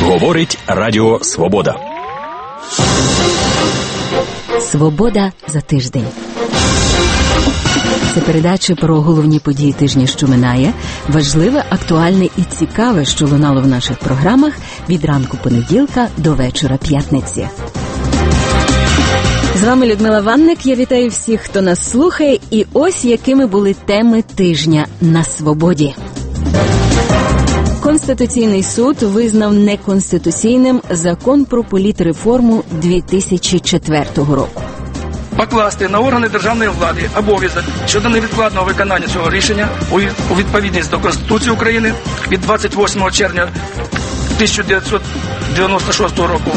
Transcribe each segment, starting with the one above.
Говорить Радіо Свобода. Свобода за тиждень. Це передача про головні події тижня, що минає, важливе, актуальне і цікаве, що лунало в наших програмах від ранку понеділка до вечора п'ятниці. З вами Людмила Ванник, я вітаю всіх, хто нас слухає, і ось якими були теми тижня на свободі. Конституційний суд визнав неконституційним Закон про політреформу 2004 року. Покласти на органи державної влади обов'язок щодо невідкладного виконання цього рішення у відповідність до Конституції України від 28 червня 1996 року.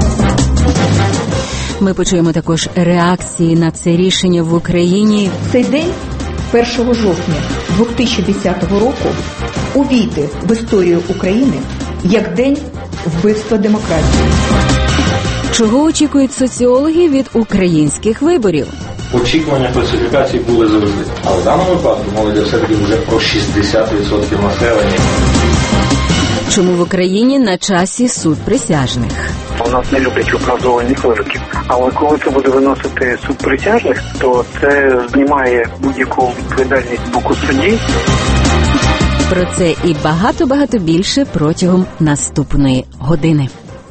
Ми почуємо також реакції на це рішення в Україні. Цей день, 1 жовтня 2010 року, увійде в історію України як день вбивства демократії. Чого очікують соціологи від українських виборів? Очікування фальсифікацій були завжди. А в даному випадку мова йде все-таки вже про 60% населення. Чому в Україні на часі суд присяжних? У нас не люблять виправдовуваних вироків. Але коли це буде виносити суд присяжних, то це знімає будь-яку відповідальність з боку судді. Про це і багато-багато більше протягом наступної години.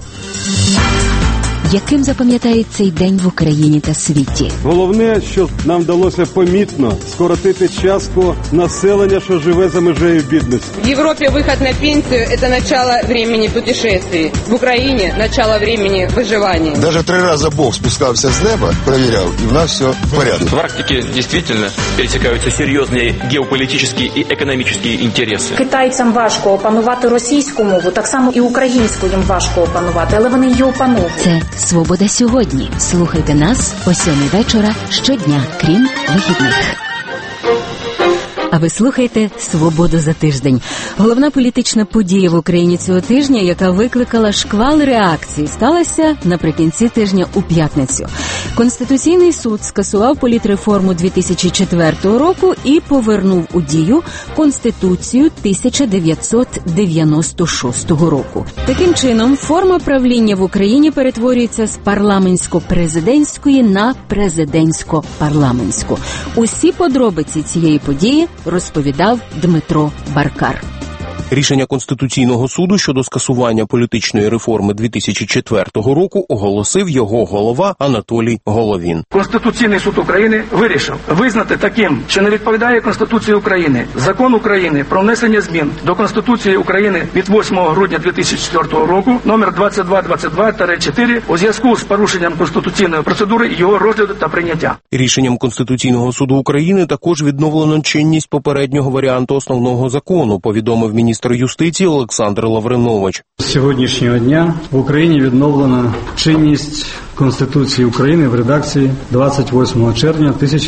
Яким запам'ятають цей день в Україні та світі? Головне, що нам вдалося помітно скоротити частку населення, що живе за межею бідності. В Європі вихід на пенсію – це начало времени путешествий. В Україні – начало времени виживання. Даже 3 рази Бог спускався з неба, перевіряв, і в нас все в порядку. В Арктике дійсно пересікаються серйозні геополітичні і економічні інтереси. Китайцям важко опанувати російську мову, так само і українську їм важко опанувати, але вони її опановують. Це «Свобода сьогодні». Слухайте нас о 7:00 вечора щодня, крім вихідних. А ви слухаєте «Свободу за тиждень». Головна політична подія в Україні цього тижня, яка викликала шквал реакцій, сталася наприкінці тижня у п'ятницю. Конституційний суд скасував політреформу 2004 року і повернув у дію Конституцію 1996 року. Таким чином, форма правління в Україні перетворюється з парламентсько-президентської на президентсько-парламентську. Усі подробиці цієї події розповідав Дмитро Баркар. Рішення Конституційного суду щодо скасування політичної реформи 2004 року оголосив його голова Анатолій Головін. Конституційний суд України вирішив визнати таким, що не відповідає Конституції України, Закон України про внесення змін до Конституції України від 8 грудня 2004 року, номер 2222-4, у зв'язку з порушенням конституційної процедури його розгляду та прийняття. Рішенням Конституційного суду України також відновлено чинність попереднього варіанту основного закону, повідомив міністр юстиції Олександр Лавринович. З сьогоднішнього дня в Україні відновлена чинність Конституції України в редакції 28 червня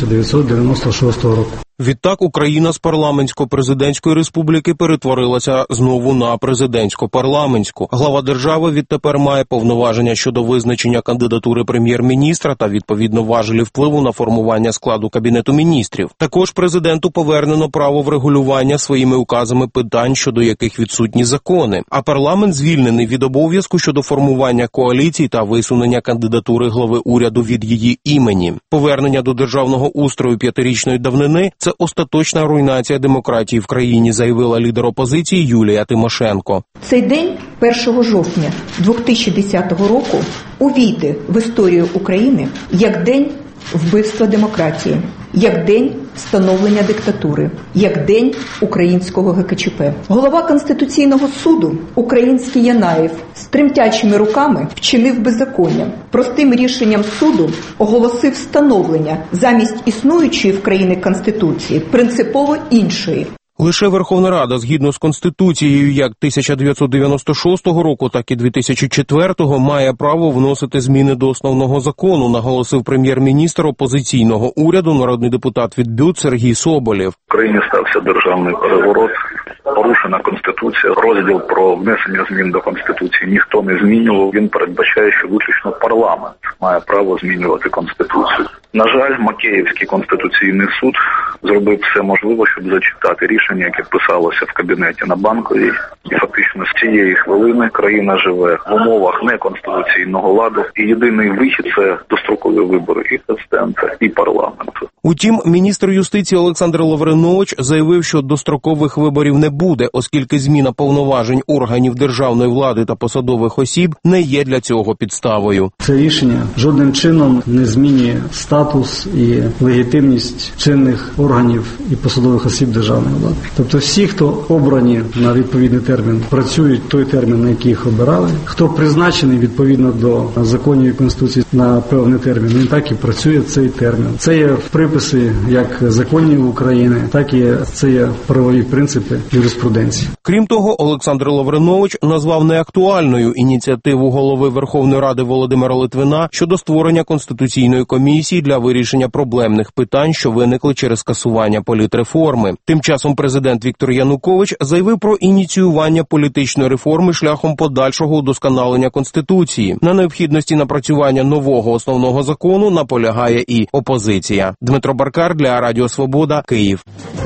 1996 року. Відтак Україна з парламентсько-президентської республіки перетворилася знову на президентсько-парламентську. Глава держави відтепер має повноваження щодо визначення кандидатури прем'єр-міністра та відповідно важелі впливу на формування складу Кабінету міністрів. Також президенту повернено право врегулювання своїми указами питань, щодо яких відсутні закони. А парламент звільнений від обов'язку щодо формування коаліцій та висунення кандидатури глави уряду від її імені. Повернення до державного устрою 5-річної давнини – це остаточна руйнація демократії в країні, заявила лідер опозиції Юлія Тимошенко. Цей день, 1 жовтня 2010 року, увійде в історію України як день вбивства демократії, як день встановлення диктатури, як день українського ГКЧП. Голова Конституційного суду, український Янаєв, з тремтячими руками вчинив беззаконня. Простим рішенням суду оголосив встановлення замість існуючої в країні Конституції принципово іншої. Лише Верховна Рада, згідно з Конституцією як 1996 року, так і 2004 має право вносити зміни до основного закону, наголосив прем'єр-міністр опозиційного уряду, народний депутат від БЮТ Сергій Соболєв. В країні стався державний переворот. порушена Конституція. Розділ про внесення змін до Конституції ніхто не змінював. Він передбачає, що виключно парламент має право змінювати Конституцію. На жаль, Макеївський Конституційний суд зробив все можливе, щоб зачитати рішення, яке писалося в кабінеті на Банковій. І фактично з цієї хвилини країна живе в умовах неконституційного ладу. І єдиний вихід – це дострокові вибори і президента, і парламенту. Утім, міністр юстиції Олександр Лавринович заявив, що дострокових виборів не буде, оскільки зміна повноважень органів державної влади та посадових осіб не є для цього підставою. Це рішення жодним чином не змінює статус і легітимність чинних органів і посадових осіб державної влади. Тобто всі, хто обрані на відповідний термін, працюють той термін, на який їх обирали. Хто призначений відповідно до законів і Конституції на певний термін, він так і працює цей термін. Це є приписи як законів України, так і це є правові принципи юриспруденції. Крім того, Олександр Лавринович назвав неактуальною ініціативу голови Верховної Ради Володимира Литвина щодо створення Конституційної комісії для вирішення проблемних питань, що виникли через скасування політреформи. Тим часом президент Віктор Янукович заявив про ініціювання політичної реформи шляхом подальшого удосконалення Конституції. На необхідності напрацювання нового основного закону наполягає і опозиція. Дмитро Баркар для Радіо Свобода, Київ.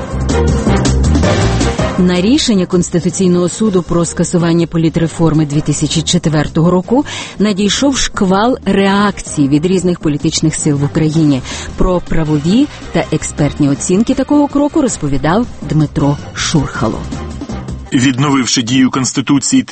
На рішення Конституційного суду про скасування політреформи 2004 року надійшов шквал реакцій від різних політичних сил в Україні. Про правові та експертні оцінки такого кроку розповідав Дмитро Шурхало. Відновивши дію Конституції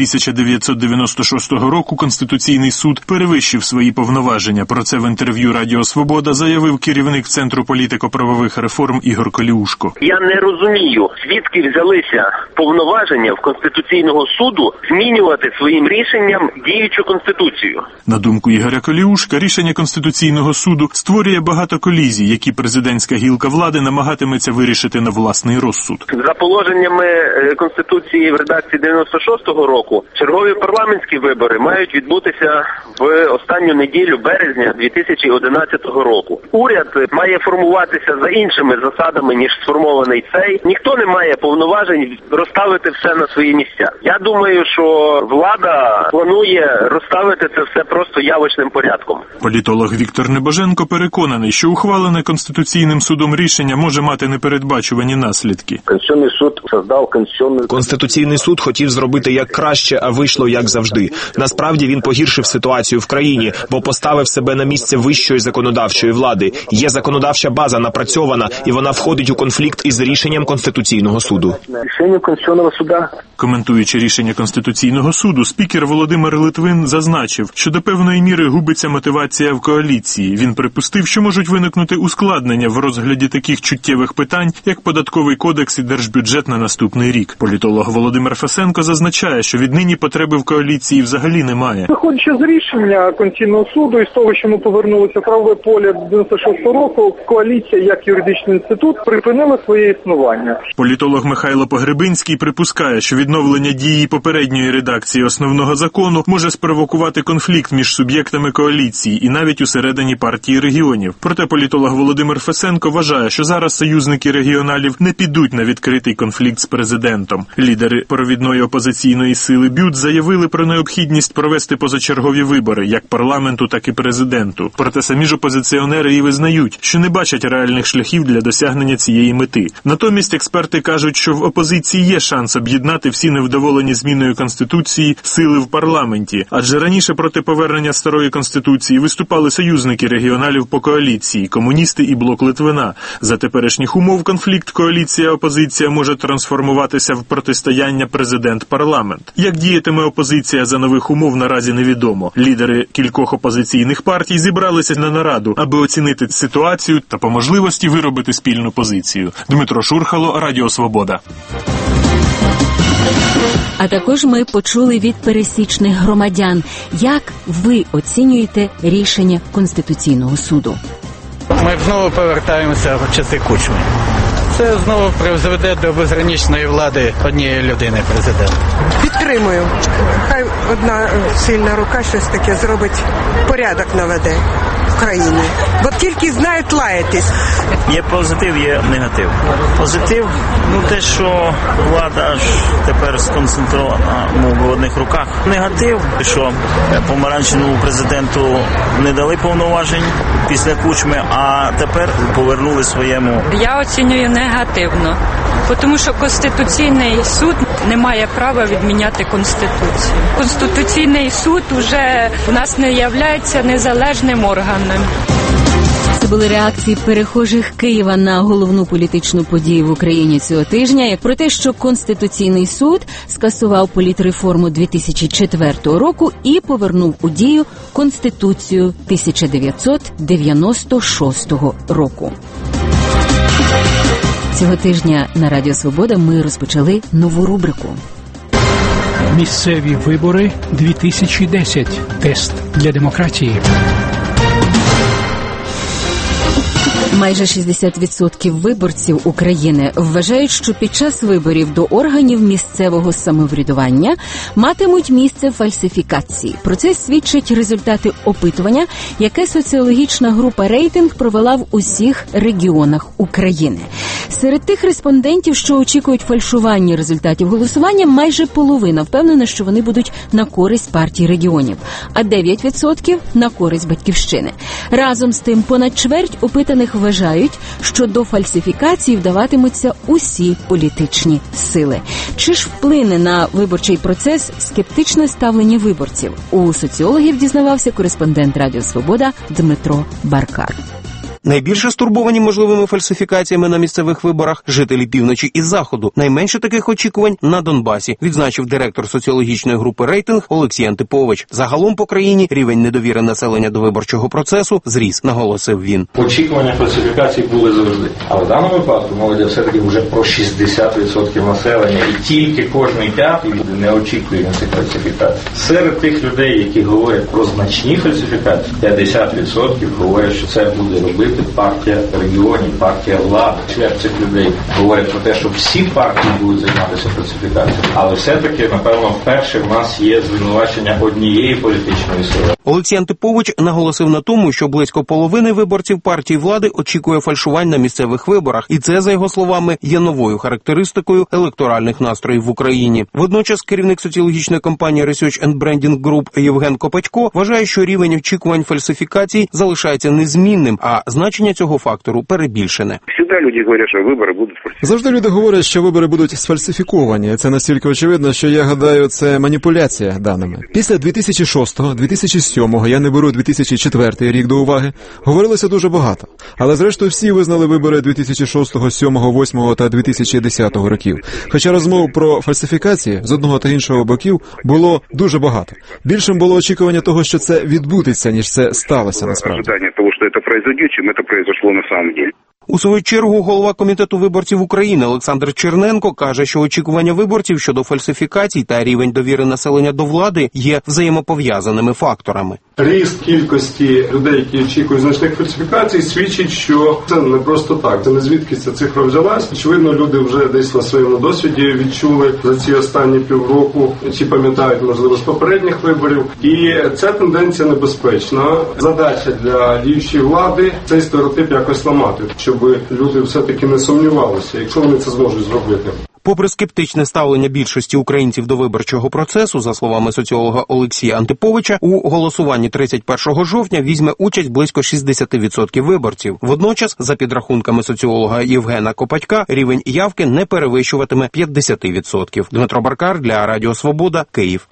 1996 року, Конституційний суд перевищив свої повноваження. Про це в інтерв'ю Радіо Свобода заявив керівник Центру політико-правових реформ Ігор Коліушко. Я не розумію, звідки взялися повноваження в Конституційного суду змінювати своїм рішенням діючу Конституцію. На думку Ігоря Коліушка, рішення Конституційного суду створює багато колізій, які президентська гілка влади намагатиметься вирішити на власний розсуд. За положеннями Конституції в редакції 96-го року чергові парламентські вибори мають відбутися в останню неділю березня 2011 року. Уряд має формуватися за іншими засадами, ніж сформований цей. Ніхто не має повноважень розставити все на свої місця. Я думаю, що влада планує розставити це все просто явочним порядком. Політолог Віктор Небоженко переконаний, що ухвалене Конституційним судом рішення може мати непередбачувані наслідки. Конституційний суд создав Конституційний суд хотів зробити як краще, а вийшло як завжди. Насправді він погіршив ситуацію в країні, бо поставив себе на місце вищої законодавчої влади. Є законодавча база напрацьована, і вона входить у конфлікт із рішенням Конституційного суду. Рішення Конституційного суду. Коментуючи рішення Конституційного суду, спікер Володимир Литвин зазначив, що до певної міри губиться мотивація в коаліції. Він припустив, що можуть виникнути ускладнення в розгляді таких чуттєвих питань, як податковий кодекс і держбюджет на наступний рік. Політолог Володимир Фесенко зазначає, що віднині потреби в коаліції взагалі немає. Виходячи з рішення Конституційного суду і з того, що ми повернулися в правове поле 96-го року, коаліція як юридичний інститут припинила своє існування. Політолог Михайло Погребинський припускає, що відновлення дії попередньої редакції основного закону може спровокувати конфлікт між суб'єктами коаліції і навіть усередині партії регіонів. Проте політолог Володимир Фесенко вважає, що зараз союзники регіоналів не підуть на відкритий конфлікт з президентом. Лідери провідної опозиційної сили БЮТ заявили про необхідність провести позачергові вибори, як парламенту, так і президенту. Проте самі ж опозиціонери і визнають, що не бачать реальних шляхів для досягнення цієї мети. Натомість експерти кажуть, що в опозиції є шанс об'єднати всі невдоволені зміною Конституції сили в парламенті, адже раніше проти повернення старої Конституції виступали союзники регіоналів по коаліції, комуністи і блок Литвина. За теперішніх умов конфлікт коаліція-опозиція може трансформуватися в протистояння президент-парламент. Як діятиме опозиція за нових умов, наразі невідомо. Лідери кількох опозиційних партій зібралися на нараду, аби оцінити ситуацію та по можливості виробити спільну позицію. Дмитро Шурхало, Радіо Свобода. А також ми почули від пересічних громадян, як ви оцінюєте рішення Конституційного суду. Ми знову повертаємося в часи Кучми. Це знову призведе до безграничної влади однієї людини, президента. Підтримую. Хай одна сильна рука щось таке зробить, порядок наведе. України, бо тільки знають лаятись. Є позитив, є негатив. Позитив, те, що влада ж тепер сконцентрована в одних руках. Негатив, що помаранчевому президенту не дали повноважень після Кучми, а тепер повернули своєму. Я оцінюю негативно, тому що Конституційний суд не має права відміняти Конституцію. Конституційний суд уже у нас не є незалежним органом. Це були реакції перехожих Києва на головну політичну подію в Україні цього тижня. Про те, що Конституційний суд скасував політреформу 2004 року і повернув у дію Конституцію 1996 року. Цього тижня на Радіо Свобода ми розпочали нову рубрику. Місцеві вибори 2010. Тест для демократії. Майже 60% виборців України вважають, що під час виборів до органів місцевого самоврядування матимуть місце фальсифікації. Про це свідчать результати опитування, яке соціологічна група «Рейтинг» провела в усіх регіонах України. Серед тих респондентів, що очікують фальшування результатів голосування, майже половина впевнена, що вони будуть на користь партії регіонів, а 9% – на користь Батьківщини. Разом з тим, понад чверть опитаних вважають, що до фальсифікації вдаватимуться усі політичні сили. Чи ж вплине на виборчий процес скептичне ставлення виборців? У соціологів дізнавався кореспондент Радіо Свобода Дмитро Баркар. Найбільше стурбовані можливими фальсифікаціями на місцевих виборах жителі півночі і заходу. Найменше таких очікувань на Донбасі, відзначив директор соціологічної групи «Рейтинг» Олексій Антипович. Загалом по країні рівень недовіри населення до виборчого процесу зріс, наголосив він. Очікування фальсифікацій були завжди. А в даному випадку молодь все-таки вже про 60% населення. І тільки кожний п'ятий не очікує на цих фальсифікацій. Серед тих людей, які говорять про значні фальсифікації, 50% говорять, що це буде робити партія регіонів, партія влади. Чверть цих людей говорять про те, що всі партії будуть займатися фальсифікацією. Але все-таки, напевно, вперше в нас є звинувачення однієї політичної сили. Олексій Антипович наголосив на тому, що близько половини виборців партії влади очікує фальшувань на місцевих виборах. І це, за його словами, є новою характеристикою електоральних настроїв в Україні. Водночас керівник соціологічної компанії Research and Branding Group Євген Копачко вважає, що рівень очікувань фальсифікацій залишається незмінним, а значення цього фактору перебільшене. Завжди люди говорять, що вибори будуть сфальсифіковані. Завжди люди говорять, що вибори будуть сфальсифіковані. Це настільки очевидно, що я гадаю, це маніпуляція даними. Після 2006-го, 2007-го, я не беру 2004 рік до уваги, говорилося дуже багато. Але зрештою всі визнали вибори 2006-го, 7-го, 8-го та 2010-го років. Хоча розмов про фальсифікації з одного та іншого боків було дуже багато. Більшим було очікування того, що це відбудеться, ніж це сталося насправді. Ожидання того, що це произойде, чим це произошло на самом деле. У свою чергу голова Комітету виборців України Олександр Черненко каже, що очікування виборців щодо фальсифікацій та рівень довіри населення до влади є взаємопов'язаними факторами. Ріст кількості людей, які очікують значних фальсифікацій, свідчить, що це не просто так. Це не звідки ця цифра взялась. Очевидно, люди вже десь на своєму досвіді відчули за ці останні півроку, чи пам'ятають, можливо, з попередніх виборів. І ця тенденція небезпечна. Задача для діючої влади – цей стереотип якось ламати, щоб люди все-таки не сумнівалися, якщо вони це зможуть зробити. Попри скептичне ставлення більшості українців до виборчого процесу, за словами соціолога Олексія Антиповича, у голосуванні 31 жовтня візьме участь близько 60% виборців. Водночас, за підрахунками соціолога Євгена Копачка, рівень явки не перевищуватиме 50%. Дмитро Баркар для Радіо Свобода, Київ.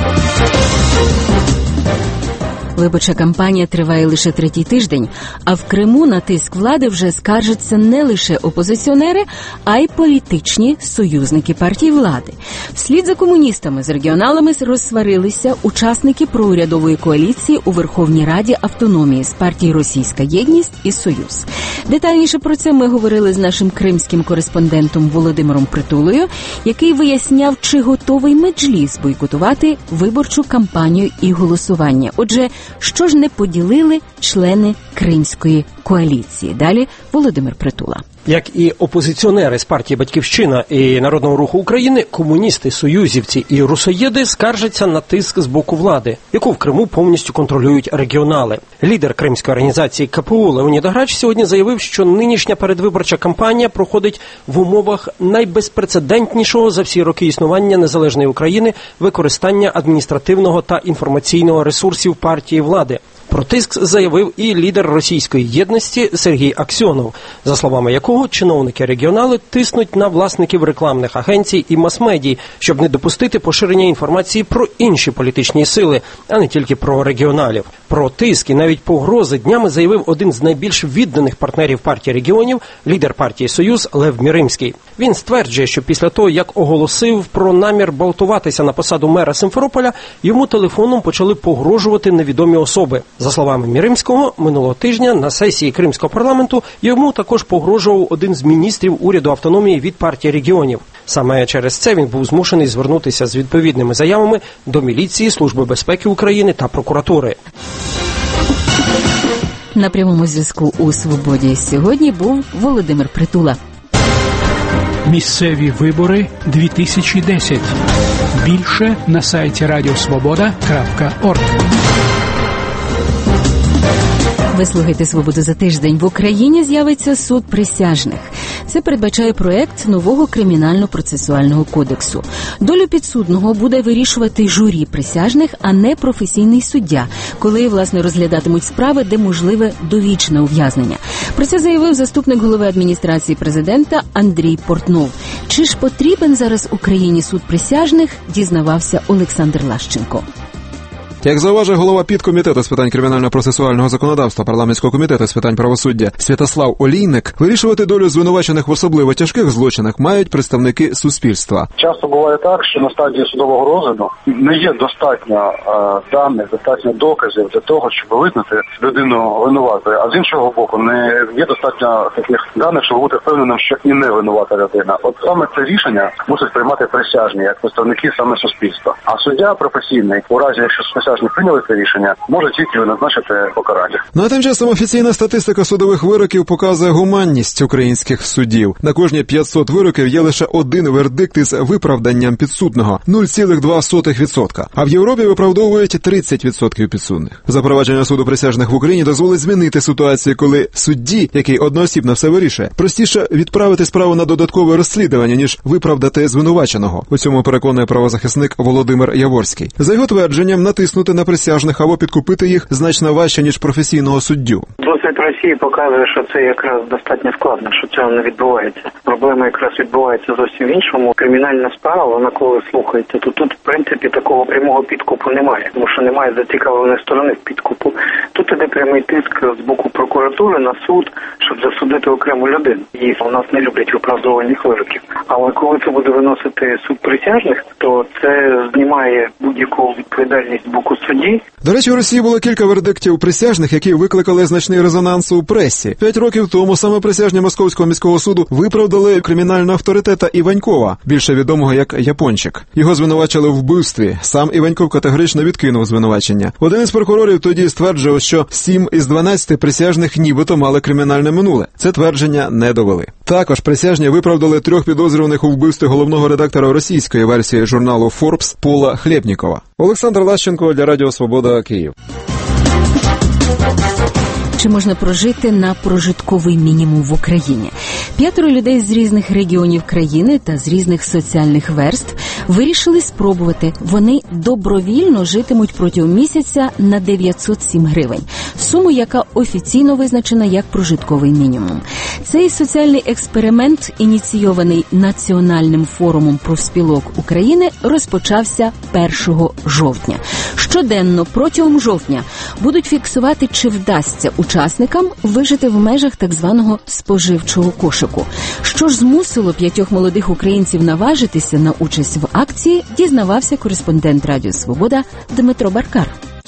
Виборча кампанія триває лише третій тиждень, а в Криму на тиск влади вже скаржаться не лише опозиціонери, а й політичні союзники партії влади. Вслід за комуністами з регіоналами розсварилися учасники проурядової коаліції у Верховній Раді автономії з партії «Російська єдність» і «Союз». Детальніше про це ми говорили з нашим кримським кореспондентом Володимиром Притулою, який виясняв, чи готовий Меджліс бойкотувати виборчу кампанію і голосування. Отже, що ж не поділили члени кримської коаліції. Далі Володимир Притула. Як і опозиціонери з партії «Батьківщина» і Народного руху України, комуністи, союзівці і русоєди скаржаться на тиск з боку влади, яку в Криму повністю контролюють регіонали. Лідер кримської організації КПУ Леонід Аграч сьогодні заявив, що нинішня передвиборча кампанія проходить в умовах найбезпрецедентнішого за всі роки існування незалежної України використання адміністративного та інформаційного ресурсів партії влади. Про тиск заявив і лідер російської єдності Сергій Аксьонов, за словами якого чиновники-регіонали тиснуть на власників рекламних агенцій і мас-медій, щоб не допустити поширення інформації про інші політичні сили, а не тільки про регіоналів. Про тиск і навіть погрози днями заявив один з найбільш відданих партнерів партії регіонів, лідер партії «Союз» Лев Міримський. Він стверджує, що після того, як оголосив про намір балотуватися на посаду мера Симферополя, йому телефоном почали погрожувати невідомі особи. За словами Міримського, минулого тижня на сесії Кримського парламенту йому також погрожував один з міністрів уряду автономії від партії регіонів. Саме через це він був змушений звернутися з відповідними заявами до міліції, Служби безпеки України та прокуратури. На прямому зв'язку у «Свободі» сьогодні був Володимир Притула. Місцеві вибори 2010. Більше на сайті radiosvoboda.org. Ви слухаєте «Свободу за тиждень». В Україні з'явиться суд присяжних. Це передбачає проект нового кримінально-процесуального кодексу. Долю підсудного буде вирішувати журі присяжних, а не професійний суддя, коли, власне, розглядатимуть справи, де можливе довічне ув'язнення. Про це заявив заступник голови адміністрації президента Андрій Портнов. Чи ж потрібен зараз Україні суд присяжних, дізнавався Олександр Лащенко. Як зауважує голова підкомітету з питань кримінально-процесуального законодавства парламентського комітету з питань правосуддя Святослав Олійник, вирішувати долю звинувачених в особливо тяжких злочинах мають представники суспільства. Часто буває так, що на стадії судового розгляду не є достатньо даних, достатньо доказів для того, щоб визнати людину винуватою, а з іншого боку не є достатньо таких даних, щоб бути впевненим, що і не винувата людина. От саме це рішення мусить приймати присяжні, як представники саме суспільства. А суддя професійний, у разі, якщо не прийняли це рішення, може тільки назначити покарання. Ну а тим часом офіційна статистика судових вироків показує гуманність українських судів. На кожні 500 вироків є лише один вердикт із виправданням підсудного – 0,2%. А в Європі виправдовують 30% підсудних. Запровадження суду присяжних в Україні дозволить змінити ситуацію, коли судді, який одноосібно все вирішує, простіше відправити справу на додаткове розслідування, ніж виправдати звинуваченого. У цьому переконує правозахисник Володимир Яворський. За його твердженням, натиснути на присяжних або підкупити їх значно важче, ніж професійного суддю. Досвід Росії показує, що це якраз достатньо складно, що цього не відбувається. Проблема якраз відбувається зовсім в іншому. Кримінальна справа, вона коли слухається, то тут, в принципі, такого прямого підкупу немає, тому що немає зацікавленої сторони в підкупу. Тут іде прямий тиск з боку прокуратури на суд, щоб засудити окрему людину. І у нас не люблять виправдованих вироків. Але коли це буде виносити суд присяжних, то це знімає будь-яку відповідальність з боку судді. До речі, у Росії було кілька вердиктів присяжних, які викликали значний резонанс у пресі. 5 років тому саме присяжні Московського міського суду виправдали кримінального авторитета Іванькова, більше відомого як Япончик. Його звинувачили в вбивстві. Сам Іваньков категорично відкинув звинувачення. Один із прокурорів тоді стверджував, що 7 із 12 присяжних нібито мали кримінальне минуле. Це твердження не довели. Також присяжні виправдали 3 підозрюваних у вбивстві головного редактора російської версії журналу Forbes Пола Хлєбнікова. Олександр Лащенко для Радіо Свобода, Київ. Чи можна прожити на прожитковий мінімум в Україні? 5 людей з різних регіонів країни та з різних соціальних верств вирішили спробувати. Вони добровільно житимуть протягом місяця на 907 гривень. Суму, яка офіційно визначена як прожитковий мінімум. Цей соціальний експеримент, ініційований Національним форумом профспілок України, розпочався 1 жовтня. Щоденно протягом жовтня будуть фіксувати, чи вдасться учасникам вижити в межах так званого споживчого кошику. Що ж змусило 5 молодих українців наважитися на участь в акції, дізнавався кореспондент Радіо Свобода Дмитро Баркар.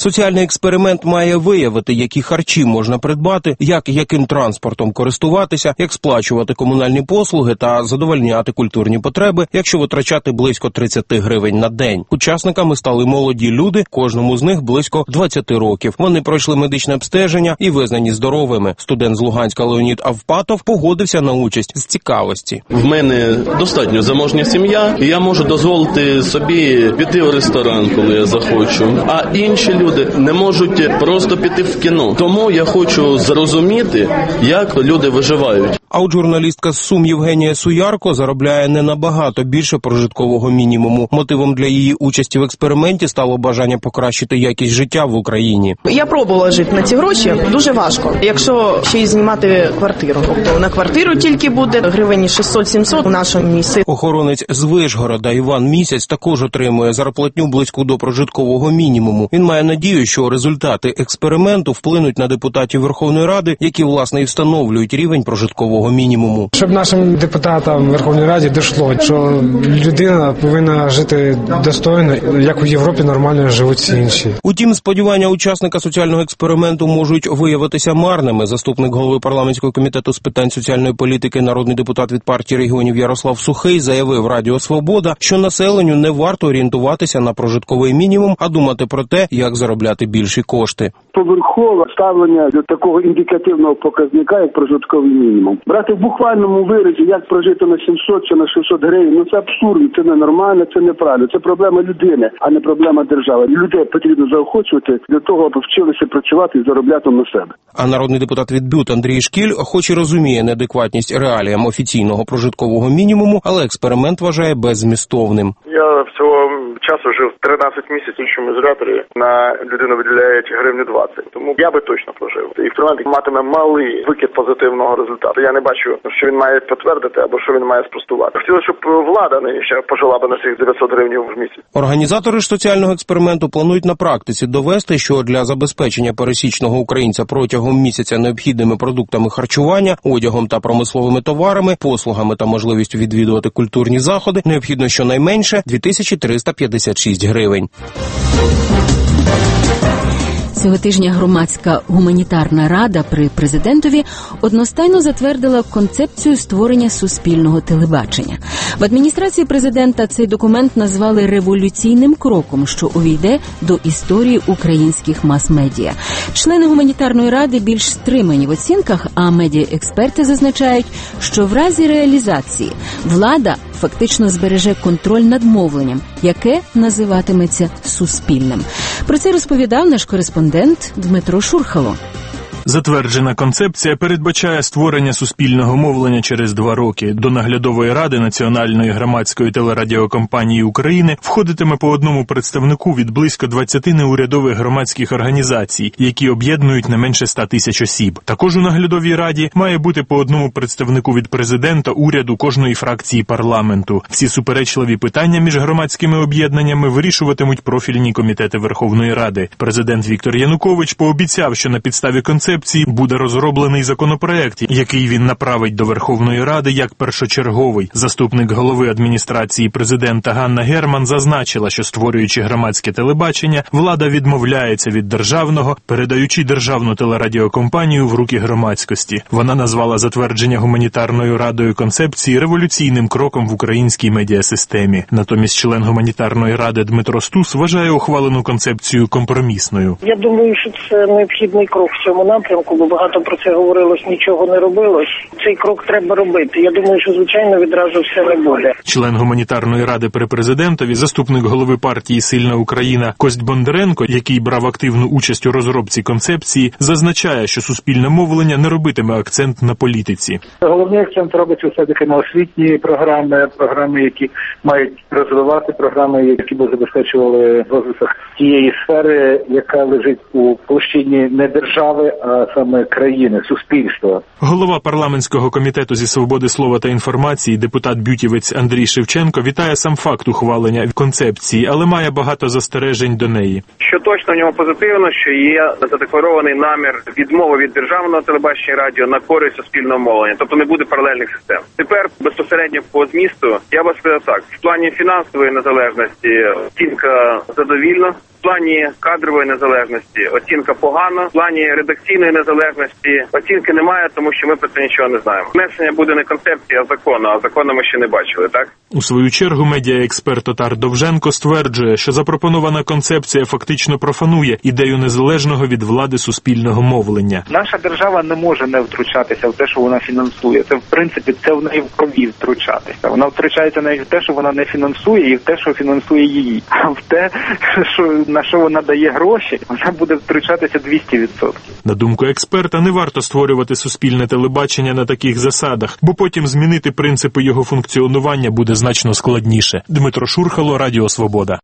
Соціальний експеримент має виявити, які харчі можна придбати, яким транспортом користуватися, як сплачувати комунальні послуги та задовольняти культурні потреби, якщо витрачати близько 30 гривень на день. Учасниками стали молоді люди, кожному з них близько 20 років. Вони пройшли медичне обстеження і визнані здоровими. Студент з Луганська Леонід Авпатов погодився на участь з цікавості. В мене достатньо заможня сім'я, і я можу дозволити собі піти в ресторан, коли я захочу. А інші люди не можуть просто піти в кіно. Тому я хочу зрозуміти, як люди виживають. А от журналістка з Сум Євгенія Суярко заробляє не набагато більше прожиткового мінімуму. Мотивом для її участі в експерименті стало бажання покращити якість життя в Україні. Я пробувала жити на ці гроші. Дуже важко. Якщо ще й знімати квартиру. Тобто на квартиру тільки буде гривень 600-700 у нашому місці. Охоронець з Вишгорода Іван Місяць також отримує зарплатню близьку до прожиткового мінімуму. Він має надію, що результати експерименту вплинуть на депутатів Верховної Ради, які, власне, і встановлюють рівень прожиткового мінімуму. Щоб нашим депутатам Верховної Ради дійшло, що людина повинна жити достойно, як у Європі нормально живуть всі інші. Утім, сподівання учасника соціального експерименту можуть виявитися марними. Заступник голови парламентського комітету з питань соціальної політики, народний депутат від партії регіонів Ярослав Сухий заявив Радіо Свобода, що населенню не варто орієнтуватися на прожитковий мінімум, а думати про те, як заробляти більші кошти. Поверхове ставлення до такого індикативного показника, як прожитковий мінімум. Брати в буквальному виразі, як прожити на 700 чи на 600 гривень, це абсурдно, це ненормально, це неправильно. Це проблема людини, а не проблема держави. Людей потрібно заохочувати для того, аби вчилися працювати і заробляти на себе. А народний депутат від БЮТ Андрій Шкіль, хоч і розуміє неадекватність реаліям офіційного прожиткового мінімуму, але експеримент вважає беззмістовним. Я всього часу жив 13 місяців в іншому ізоляторі, на людину виділяють гривні 20. Тому я би точно прожив. Експеримент матиме малий викид позитивного результату. Я не бачу, що він має підтвердити або що він має спростувати. Хотіло, щоб влада нинішня пожила би на цих 900 гривень в місяць. Організатори ж соціального експерименту планують на практиці довести, що для забезпечення пересічного українця протягом місяця необхідними продуктами харчування, одягом та промисловими товарами, послугами та можливістю відвідувати культурні заходи необхідно щонайменше 2356 гривень. Цього тижня громадська гуманітарна рада при президентові одностайно затвердила концепцію створення суспільного телебачення. В адміністрації президента цей документ назвали революційним кроком, що увійде до історії українських мас-медіа. Члени гуманітарної ради більш стримані в оцінках, а медіаексперти зазначають, що в разі реалізації влада фактично збереже контроль над мовленням, яке називатиметься суспільним. Про це розповідав наш кореспондент Дмитро Шурхало. Затверджена концепція передбачає створення суспільного мовлення через 2 роки. До наглядової ради Національної громадської телерадіокомпанії України входитиме по одному представнику від близько 20 неурядових громадських організацій, які об'єднують не менше 100 тисяч осіб. Також у наглядовій раді має бути по одному представнику від президента, уряду, кожної фракції парламенту. Всі суперечливі питання між громадськими об'єднаннями вирішуватимуть профільні комітети Верховної Ради. Президент Віктор Янукович пообіцяв, що на підставі концепції буде розроблений законопроект, який він направить до Верховної Ради як першочерговий. Заступник голови адміністрації президента Ганна Герман зазначила, що створюючи громадське телебачення, влада відмовляється від державного, передаючи державну телерадіокомпанію в руки громадськості. Вона назвала затвердження гуманітарною радою концепції революційним кроком в українській медіасистемі. Натомість член гуманітарної ради Дмитро Стус вважає ухвалену концепцію компромісною. Я думаю, що це необхідний крок в цьому напрямку, бо багато про це говорилось, нічого не робилось. Цей крок треба робити. Я думаю, що, звичайно, відразу все не буде. Член гуманітарної ради при президентові, заступник голови партії «Сильна Україна» Кость Бондаренко, який брав активну участь у розробці концепції, зазначає, що суспільне мовлення не робитиме акцент на політиці. Головний акцент робиться все-таки на освітні програми, які мають розвивати, програми, які б забезпечували розвиток тієї сфери, яка лежить у площині не держави, а саме країни, суспільства. Голова парламентського комітету зі свободи слова та інформації, депутат-бютівець Андрій Шевченко, вітає сам факт ухвалення концепції, але має багато застережень до неї. Що точно в ньому позитивно, що є задекларований намір відмови від державного телебачення і радіо на користь суспільного мовлення, тобто не буде паралельних систем. Тепер безпосередньо по змісту, я би сказав так, в плані фінансової незалежності оцінка задовільна. В плані кадрової незалежності оцінка погана, в плані редакційної незалежності оцінки немає, тому що ми про це нічого не знаємо. Внесення буде не концепції, а закону, а закону ми ще не бачили, так? У свою чергу медіаексперт Отар Довженко стверджує, що запропонована концепція фактично профанує ідею незалежного від влади суспільного мовлення. Наша держава не може не втручатися в те, що вона фінансує. Це, в принципі, це в неї в крові втручатися. Вона втручається навіть в те, що вона не фінансує, і в те, що фінансує її. А в те, на що вона дає гроші, вона буде втручатися 200%. На думку експерта, не варто створювати суспільне телебачення на таких засадах, бо потім змінити принципи його функціонування буде значно складніше. Дмитро Шурхало, Радіо Свобода.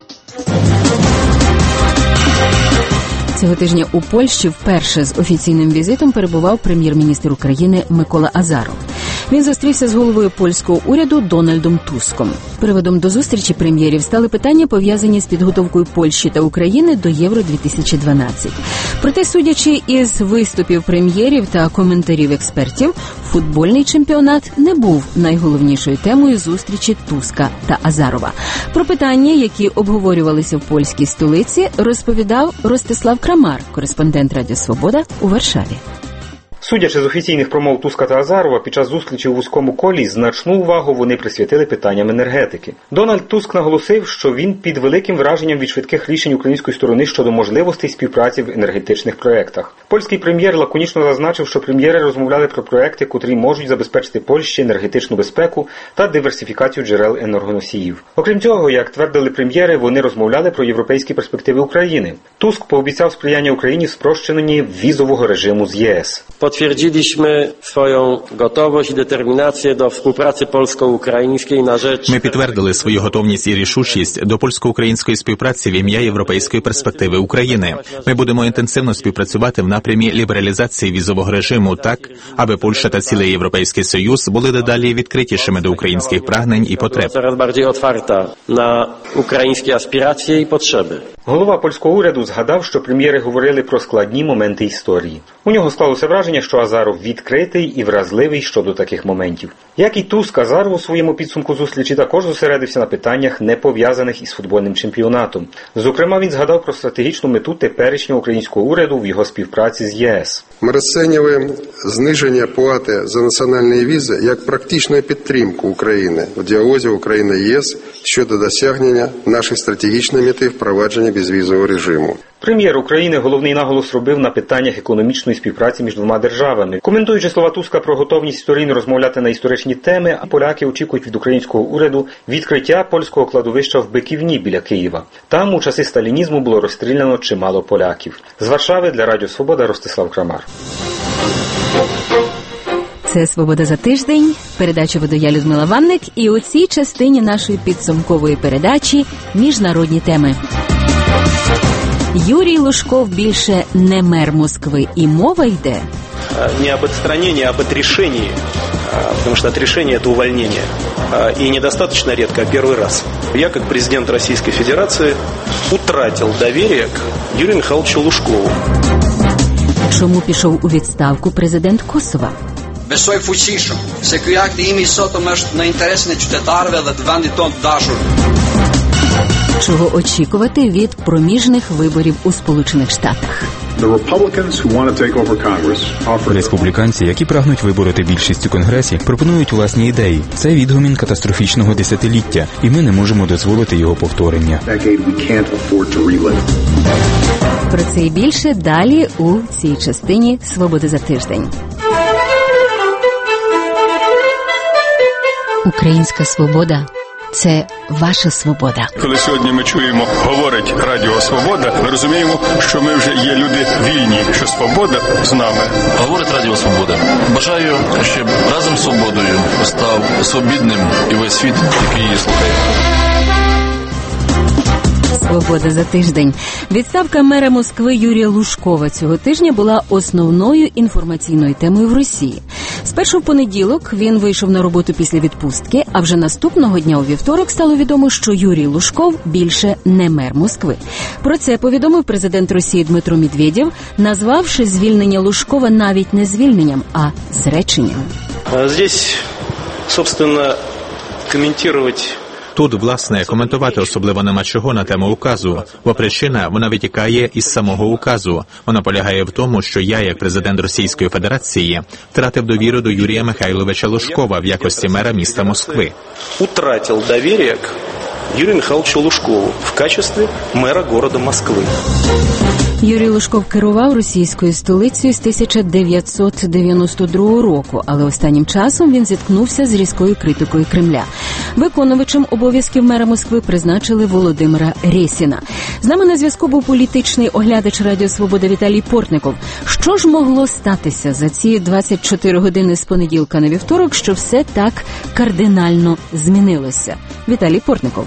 Цього тижня у Польщі вперше з офіційним візитом перебував прем'єр-міністр України Микола Азаров. Він зустрівся з головою польського уряду Дональдом Туском. Приводом до зустрічі прем'єрів стали питання, пов'язані з підготовкою Польщі та України до Євро-2012. Проте, судячи із виступів прем'єрів та коментарів експертів, футбольний чемпіонат не був найголовнішою темою зустрічі Туска та Азарова. Про питання, які обговорювалися в польській столиці, розповідав Ростислав Крамар, кореспондент Радіо Свобода у Варшаві. Судячи з офіційних промов Туска та Азарова, під час зустрічі у вузькому колі значну увагу вони присвятили питанням енергетики. Дональд Туск наголосив, що він під великим враженням від швидких рішень української сторони щодо можливостей співпраці в енергетичних проєктах. Польський прем'єр лаконічно зазначив, що прем'єри розмовляли про проєкти, котрі можуть забезпечити Польщі енергетичну безпеку та диверсифікацію джерел енергоносіїв. Окрім цього, як твердили прем'єри, вони розмовляли про європейські перспективи України. Туск пообіцяв сприяння Україні в спрощенні візового режиму з ЄС. Potwierdziliśmy swoją gotowość i determinację do współpracy polsko-ukraińskiej na rzecz... Ми підтвердили свою готовність і рішучість до польсько-української співпраці в ім'я європейської перспективи України. Ми будемо інтенсивно співпрацювати в напрямі лібералізації візового режиму так, аби Польща та цілий Європейський Союз були дедалі відкритішими до українських прагнень і потреб. Coraz bardziej otwarta na ukraińskie aspiracje i potrzeby. Голова польського уряду згадав, що прем'єри говорили про складні моменти історії. У нього склалося враження, що Азаров відкритий і вразливий щодо таких моментів. Як і Туск, Азаров у своєму підсумку зустрічі також зосередився на питаннях, не пов'язаних із футбольним чемпіонатом. Зокрема, він згадав про стратегічну мету теперішнього українського уряду в його співпраці з ЄС. Ми розцінюємо зниження плати за національні візи як практичну підтримку України в діалозі Україна-ЄС щодо досягнення нашої стратегічної мети впровадження безвізового режиму. Прем'єр України головний наголос робив на питаннях економічної співпраці між двома державами. Коментуючи слова Туска про готовність сторін розмовляти на історичні теми, поляки очікують від українського уряду відкриття польського кладовища в Биківні біля Києва. Там у часи сталінізму було розстріляно чимало поляків. З Варшави для Радіо Свобода Ростислав Крамар. Це «Свобода за тиждень», передача веду я, Людмила Ванник, і у цій частині нашої підсумкової передачі «Міжнародні теми». Юрій Лужков більше не мер Москви, і мова йде не об отстранении, а об отрешении, потому что отрешение – это увольнение. И недостаточно редко, а первый раз. Я, как президент Российской Федерации, утратил доверие к Юрию Михайловичу Лужкову. Чому пішов у відставку президент Косова? Besoj fuqishëm, se ky akt i imi sotëm është në interesin e qytetarëve dhe të vendit tonë të dashur. Чого очікувати від проміжних виборів у Сполучених Штатах? Республіканці, які прагнуть вибороти більшість у Конгресі, пропонують власні ідеї. Це відгомін катастрофічного десятиліття, і ми не можемо дозволити його повторення. Про це і більше далі у цій частині «Свободи за тиждень». Українська свобода – це ваша свобода. Коли сьогодні ми чуємо, говорить Радіо Свобода, ми розуміємо, що ми вже є люди вільні, що свобода з нами. Говорить Радіо Свобода. Бажаю, щоб разом з свободою став свобідним і весь світ, який її слухає. «Свобода за тиждень». Відставка мера Москви Юрія Лужкова цього тижня була основною інформаційною темою в Росії. Спершу в понеділок він вийшов на роботу після відпустки, а вже наступного дня у вівторок стало відомо, що Юрій Лужков більше не мер Москви. Про це повідомив президент Росії Дмитро Медведєв, назвавши звільнення Лужкова навіть не звільненням, а зреченням. Здесь, собственно, комментировать Тут, власне, коментувати особливо нема чого на тему указу, бо причина, вона витікає із самого указу. Вона полягає в тому, що я, як президент Російської Федерації, втратив довіру до Юрія Михайловича Лужкова в якості мера міста Москви. Утратив довір'я к Юрію Михайловичу Лужкову в качестві мера города Москви. Юрій Лужков керував російською столицею з 1992 року, але останнім часом він зіткнувся з різкою критикою Кремля. Виконувачем обов'язків мера Москви призначили Володимира Рєсіна. З нами на зв'язку був політичний оглядач Радіо Свобода Віталій Портников. Що ж могло статися за ці 24 години з понеділка на вівторок, що все так кардинально змінилося? Віталій Портников.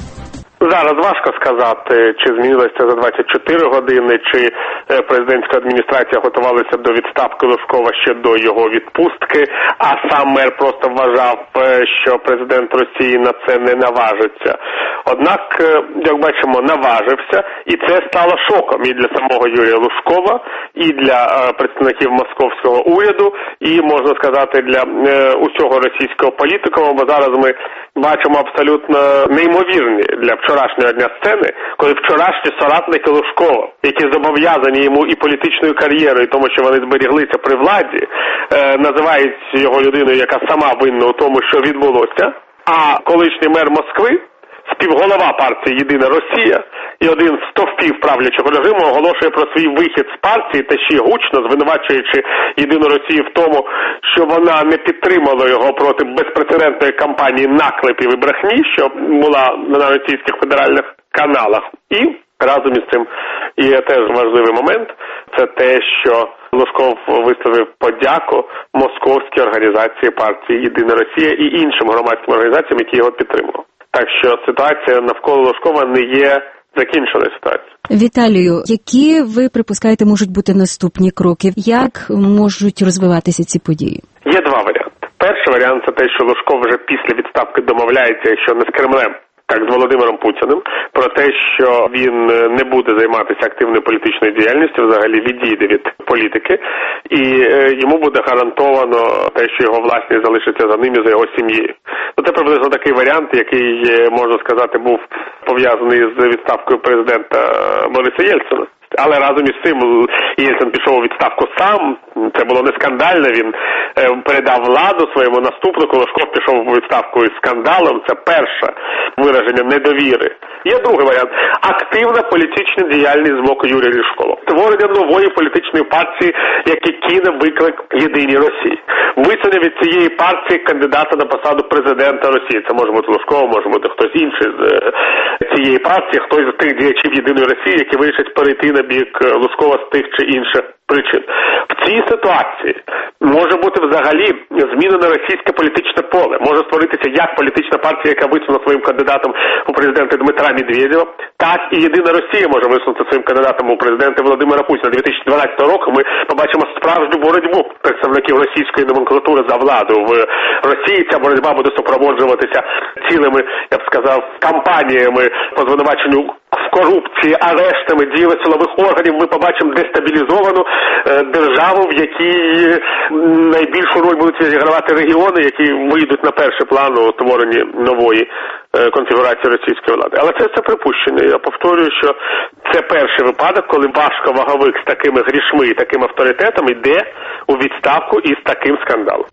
Зараз важко сказати, чи змінилося за 24 години, чи президентська адміністрація готувалася до відставки Лужкова ще до його відпустки, а сам мер просто вважав, що президент Росії на це не наважиться. Однак, як бачимо, наважився, і це стало шоком і для самого Юрія Лужкова, і для представників московського уряду, і, можна сказати, для усього російського політикуму, бо зараз ми бачимо абсолютно неймовірні для вчорашнього дня сцени, коли вчорашні соратники Лужкова, які зобов'язані йому і політичною кар'єрою, тому що вони зберіглися при владі, називають його людиною, яка сама винна у тому, що відбулося, а колишній мер Москви, співголова партії «Єдина Росія» і один з стовпів правлячого режиму оголошує про свій вихід з партії, та ще й гучно звинувачуючи «Єдину Росію» в тому, що вона не підтримала його проти безпрецедентної кампанії наклепів і брехні, що була на російських федеральних каналах. І разом із цим є теж важливий момент, це те, що Лужков висловив подяку московській організації партії «Єдина Росія» і іншим громадським організаціям, які його підтримували. Так що ситуація навколо Лужкова не є закінченою ситуацією. Віталію, які ви припускаєте можуть бути наступні кроки? Як можуть розвиватися ці події? Є два варіанти. Перший варіант – це те, що Лужков вже після відставки домовляється, якщо не з Кремлем, так з Володимиром Путіним, про те, що він не буде займатися активною політичною діяльністю, взагалі відійде від політики, і йому буде гарантовано те, що його власність залишиться за ним і за його сім'єю. Це приблизно такий варіант, який, можна сказати, був пов'язаний з відставкою президента Бориса Єльцина. Але разом із цим Єльцин пішов у відставку сам, це було не скандально, він передав владу своєму наступнику, Лужков пішов у відставку із скандалом, це перше вираження недовіри. Є другий варіант – активна політична діяльність з боку Юрія Лужкова. Створення нової політичної партії, яка кине виклик єдиній Росії. Висунення від цієї партії кандидата на посаду президента Росії. Це може бути Лужков, може бути хтось інший з цієї партії, хтось з тих діячів єдиної Росії, які вирішать перейти на бік Лужкова з тих чи інших причин. В цій ситуації може бути взагалі змінено російське політичне поле. Може створитися як політична партія, яка висунула своїм кандидатом у президенти Дмитра Медведєва, так і Єдина Росія може висунути своїм кандидатом у президенти Володимира Путіна. 2012 року ми побачимо справжню боротьбу представників російської номенклатури за владу в Росії. Ця боротьба буде супроводжуватися цілими, я б сказав, кампаніями по звинуваченню в корупції, арештами, діями силових органів. Ми побачимо дестабілізовану державу, в якій найбільшу роль будуть зігравати регіони, які вийдуть на перший план у створенні нової конфігурації російської влади. Але це припущення. Я повторюю, що це перший випадок, коли важковаговик з такими грішми і таким авторитетом йде у відставку із таким скандалом.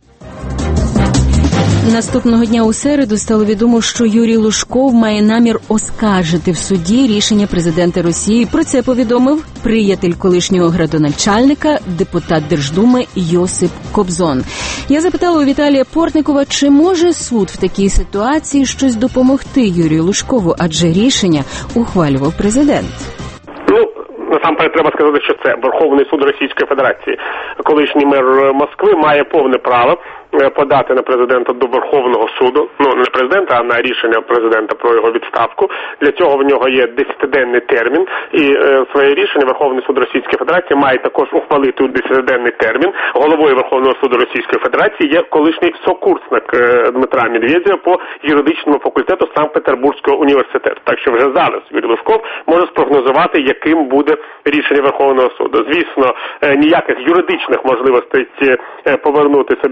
Наступного дня у середу стало відомо, що Юрій Лужков має намір оскаржити в суді рішення президента Росії. Про це повідомив приятель колишнього градоначальника, депутат Держдуми Йосип Кобзон. Я запитала у Віталія Портникова, чи може суд в такій ситуації щось допомогти Юрію Лужкову, адже рішення ухвалював президент. Насамперед треба сказати, що це Верховний суд Російської Федерації. Колишній мер Москви має повне право подати на президента до Верховного суду, не президента, а на рішення президента про його відставку. Для цього в нього є 10-денний термін, і своє рішення Верховний суд Російської Федерації має також ухвалити у 10-денний термін. Головою Верховного суду Російської Федерації є колишній сокурсник Дмитра Медведєва по юридичному факультету Санкт-Петербурзького університету. Так що вже зараз Юрій Лужков може спрогнозувати, яким буде рішення Верховного суду. Звісно, ніяких юридичних можливостей повернути собі посаду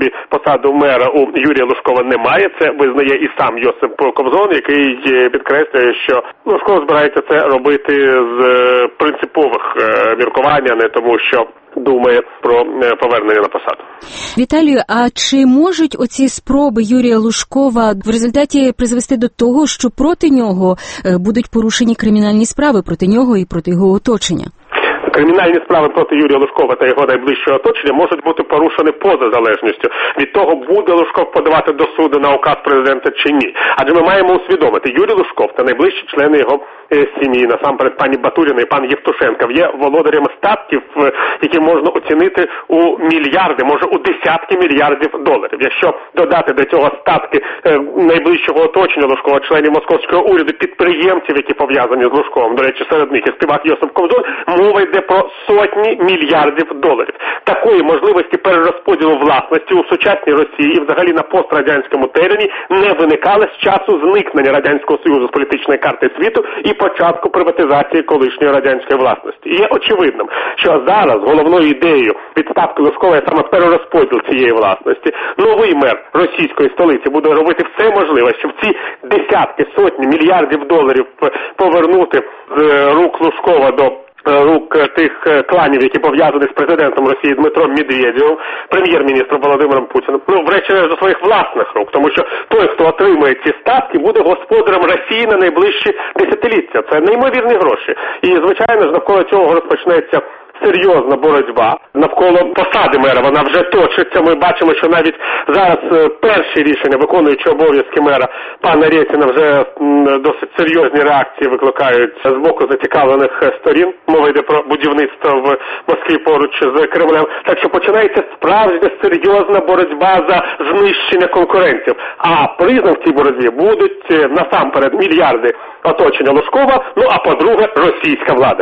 посаду мера у Юрія Лужкова немає. Це визнає і сам Йосип Кобзон, який підкреслює, що Лужков збирається це робити з принципових міркувань, а не тому, що думає про повернення на посаду. Віталію, а чи можуть оці спроби Юрія Лужкова в результаті призвести до того, що проти нього будуть порушені кримінальні справи, проти нього і проти його оточення? Кримінальні справи проти Юрія Лужкова та його найближчого оточення можуть бути порушені поза залежністю від того, буде Лужков подавати до суду на указ президента чи ні. Адже ми маємо усвідомити, Юрій Лужков та найближчі члени його сім'ї, насамперед пані Батуріна і пан Євтушенко, є володарями статків, які можна оцінити у мільярди, може у десятки мільярдів доларів. Якщо додати до цього статки найближчого оточення Лужкова, членів московського уряду, підприємців, які пов'язані з Лужковим, до речі, серед них і співак Йосип Кобзон, мова йде про сотні мільярдів доларів. Такої можливості перерозподілу власності у сучасній Росії і взагалі на пострадянському терені не виникало з часу зникнення Радянського Союзу з політичної карти світу і початку приватизації колишньої радянської власності. І є очевидним, що зараз головною ідеєю відставки Лужкова є саме перерозподіл цієї власності. Новий мер російської столиці буде робити все можливе, щоб ці десятки, сотні мільярдів доларів повернути з рук Лужкова до рук тих кланів, які пов'язані з президентом Росії Дмитром Медведєвим, прем'єр-міністром Володимиром Путіним, врешті-решт до своїх власних рук, тому що той, хто отримує ці статки, буде господарем Росії на найближчі десятиліття. Це неймовірні гроші. І, звичайно ж, навколо цього розпочнеться серйозна боротьба навколо посади мера. Вона вже точиться. Ми бачимо, що навіть зараз перші рішення, виконуючи обов'язки мера пана Рєсіна, вже досить серйозні реакції викликають з боку зацікавлених сторін. Мова йде про будівництво в Москві поруч з Кремлем. Так що починається справжня серйозна боротьба за знищення конкурентів. А призом в цій боротьбі будуть насамперед мільярди оточення Лужкова, ну а по-друге, російська влада.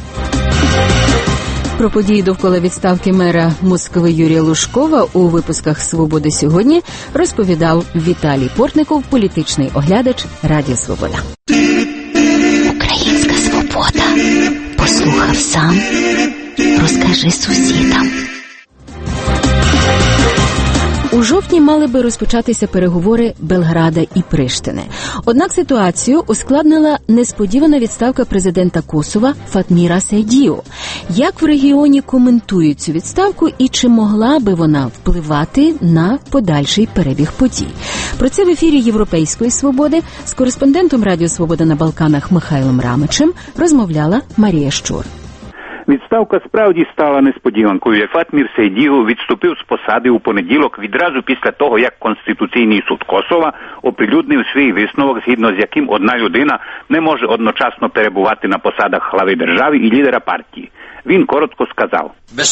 Про події довкола відставки мера Москви Юрія Лужкова у випусках «Свободи сьогодні» розповідав Віталій Портников, політичний оглядач Радіо Свобода. Українська свобода. Послухав сам, розкажи сусідам. У жовтні мали би розпочатися переговори Белграда і Приштини. Однак ситуацію ускладнила несподівана відставка президента Косова Фатміра Сейдіу. Як в регіоні коментують цю відставку і чи могла би вона впливати на подальший перебіг подій? Про це в ефірі Європейської свободи з кореспондентом Радіо Свобода на Балканах Михайлом Рамичем розмовляла Марія Щур. Відставка справді стала несподіванкою. Фатмір Сейдігу відступив з посади у понеділок відразу після того, як Конституційний суд Косова оприлюднив свій висновок, згідно з яким одна людина не може одночасно перебувати на посадах глави держави і лідера партії. Він коротко сказав: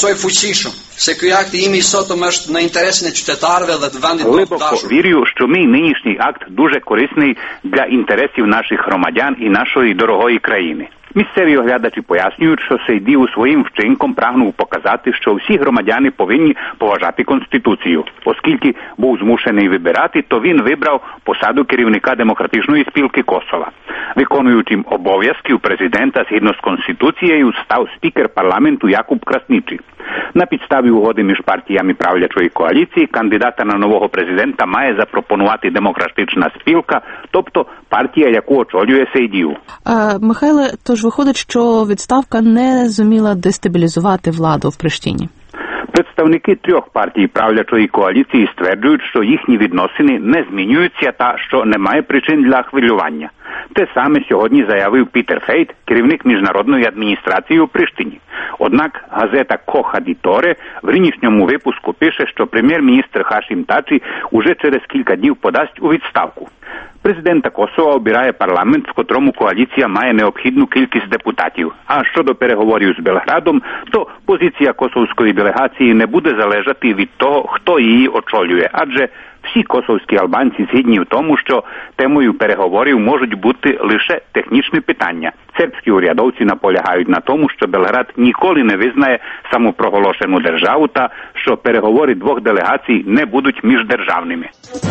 глибоко вірю, що мій нинішній акт дуже корисний для інтересів наших громадян і нашої дорогої країни. Місцеві оглядачі пояснюють, що Сейдігу своїм вчинком прагнув показати, що всі громадяни повинні поважати Конституцію. Оскільки був змушений вибирати, то він вибрав посаду керівника Демократичної спілки Косова. Виконуючим обов'язків президента згідно з Конституцією став спікер парламенту Якуб Краснічі. На підставі угоди між партіями правлячої коаліції кандидата на нового президента має запропонувати Демократична спілка, тобто партія, яку очолює Сейдігу. Михайле, тож виходить, що відставка не зуміла дестабілізувати владу в Приштині? Представники трьох партій правлячої коаліції стверджують, що їхні відносини не змінюються та що немає причин для хвилювання. Те саме сьогодні заявив Пітер Фейт, керівник міжнародної адміністрації у Приштині. Однак газета Коха ді Торе в нинішньому випуску пише, що прем'єр-міністр Хашим Тачі уже через кілька днів подасть у відставку. Президента Косова обирає парламент, в котрому коаліція має необхідну кількість депутатів. А щодо переговорів з Белградом, то позиція косовської делегації не буде залежати від того, хто її очолює, адже всі косовські албанці згідні в тому, що темою переговорів можуть бути лише технічні питання. Сербські урядовці наполягають на тому, що Белград ніколи не визнає самопроголошену державу та що переговори двох делегацій не будуть міждержавними.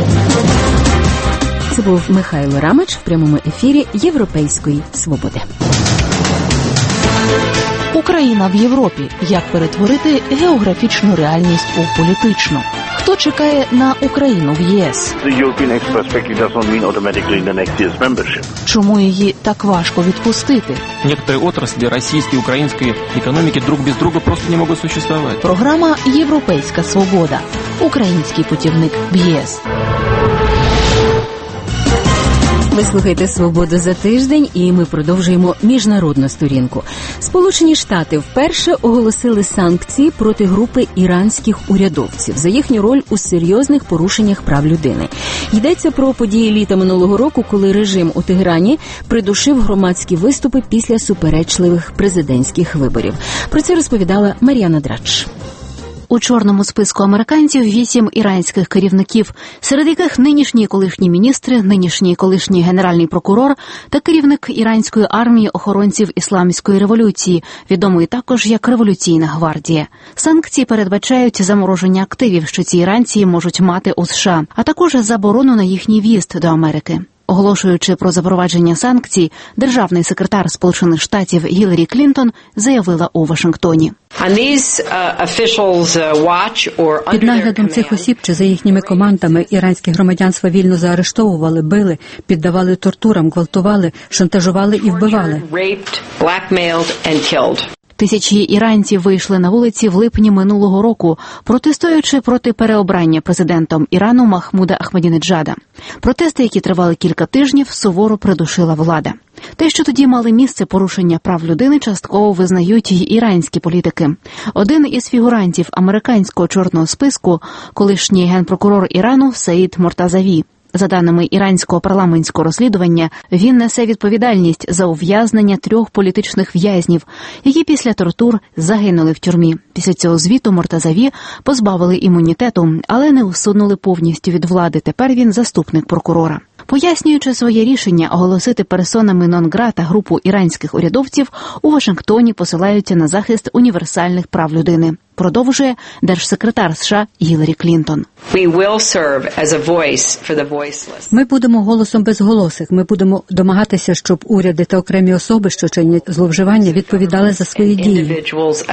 Це був Михайло Рамич в прямому ефірі Європейської свободи. Україна в Європі. Як перетворити географічну реальність у політичну. Хто чекає на Україну в ЄС? Чому її так важко відпустити? Некоторые отрасли российской и украинской экономики друг без друга просто не могут существовать. Програма «Європейська свобода». Український путівник в ЄС. Ви слухаєте «Свободу за тиждень» і ми продовжуємо міжнародну сторінку. Сполучені Штати вперше оголосили санкції проти групи іранських урядовців за їхню роль у серйозних порушеннях прав людини. Йдеться про події літа минулого року, коли режим у Тегерані придушив громадські виступи після суперечливих президентських виборів. Про це розповідала Мар'яна Драч. У чорному списку американців 8 іранських керівників, серед яких нинішні і колишні міністри, нинішній і колишній генеральний прокурор та керівник іранської армії охоронців Ісламської революції, відомої також як Революційна гвардія. Санкції передбачають замороження активів, що ці іранці можуть мати у США, а також заборону на їхній в'їзд до Америки. Оголошуючи про запровадження санкцій, державний секретар Сполучених Штатів Гіларі Клінтон заявила у Вашингтоні. Під наглядом цих осіб чи за їхніми командами іранське громадянство вільно заарештовували, били, піддавали тортурам, гвалтували, шантажували і вбивали. Тисячі іранців вийшли на вулиці в липні минулого року, протестуючи проти переобрання президентом Ірану Махмуда Ахмадінеджада. Протести, які тривали кілька тижнів, суворо придушила влада. Те, що тоді мали місце порушення прав людини, частково визнають й іранські політики. Один із фігурантів американського чорного списку – колишній генпрокурор Ірану Саїд Мортазаві. За даними іранського парламентського розслідування, він несе відповідальність за ув'язнення 3 політичних в'язнів, які після тортур загинули в тюрмі. Після цього звіту Мортазаві позбавили імунітету, але не усунули повністю від влади. Тепер він заступник прокурора. Пояснюючи своє рішення оголосити персонами нон-грата групу іранських урядовців, у Вашингтоні посилаються на захист універсальних прав людини. Продовжує держсекретар США Гіларі Клінтон. Ми будемо голосом безголосих. Ми будемо домагатися, щоб уряди та окремі особи, що чинять зловживання, відповідали за свої дії.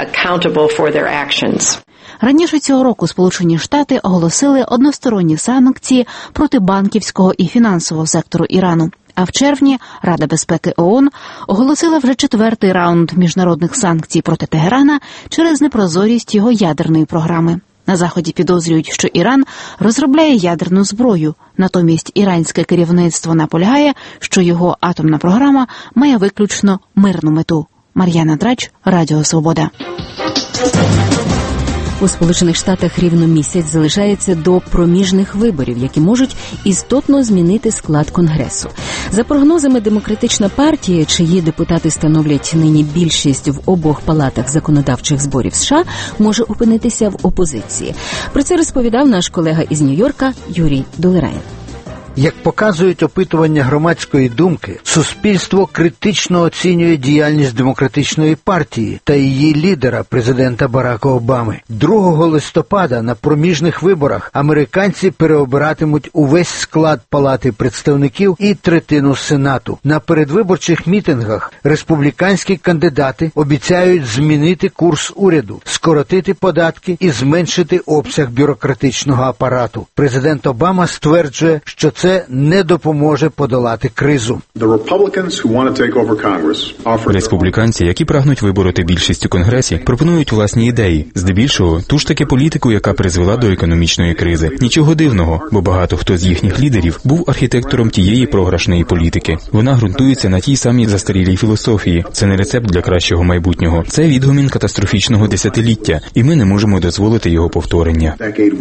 Раніше цього року Сполучені Штати оголосили односторонні санкції проти банківського і фінансового сектору Ірану. А в червні Рада безпеки ООН оголосила вже 4-й раунд міжнародних санкцій проти Тегерана через непрозорість його ядерної програми. На Заході підозрюють, що Іран розробляє ядерну зброю. Натомість іранське керівництво наполягає, що його атомна програма має виключно мирну мету. Мар'яна Драч, Радіо Свобода. У Сполучених Штатах рівно місяць залишається до проміжних виборів, які можуть істотно змінити склад Конгресу. За прогнозами Демократична партія, чиї депутати становлять нині більшість в обох палатах законодавчих зборів США, може опинитися в опозиції. Про це розповідав наш колега із Нью-Йорка Юрій Долерайн. Як показують опитування громадської думки, суспільство критично оцінює діяльність Демократичної партії та її лідера, президента Барака Обами. 2 листопада на проміжних виборах американці переобиратимуть увесь склад Палати представників і третину Сенату. На передвиборчих мітингах республіканські кандидати обіцяють змінити курс уряду, скоротити податки і зменшити обсяг бюрократичного апарату. Президент Обама стверджує, що це не допоможе подолати кризу. Республіканці, які прагнуть вибороти більшість у Конгресі, пропонують власні ідеї. Здебільшого, ту ж таки політику, яка призвела до економічної кризи. Нічого дивного, бо багато хто з їхніх лідерів був архітектором тієї програшної політики. Вона ґрунтується на тій самій застарілій філософії. Це не рецепт для кращого майбутнього. Це відгомін катастрофічного десятиліття, і ми не можемо дозволити його повторення.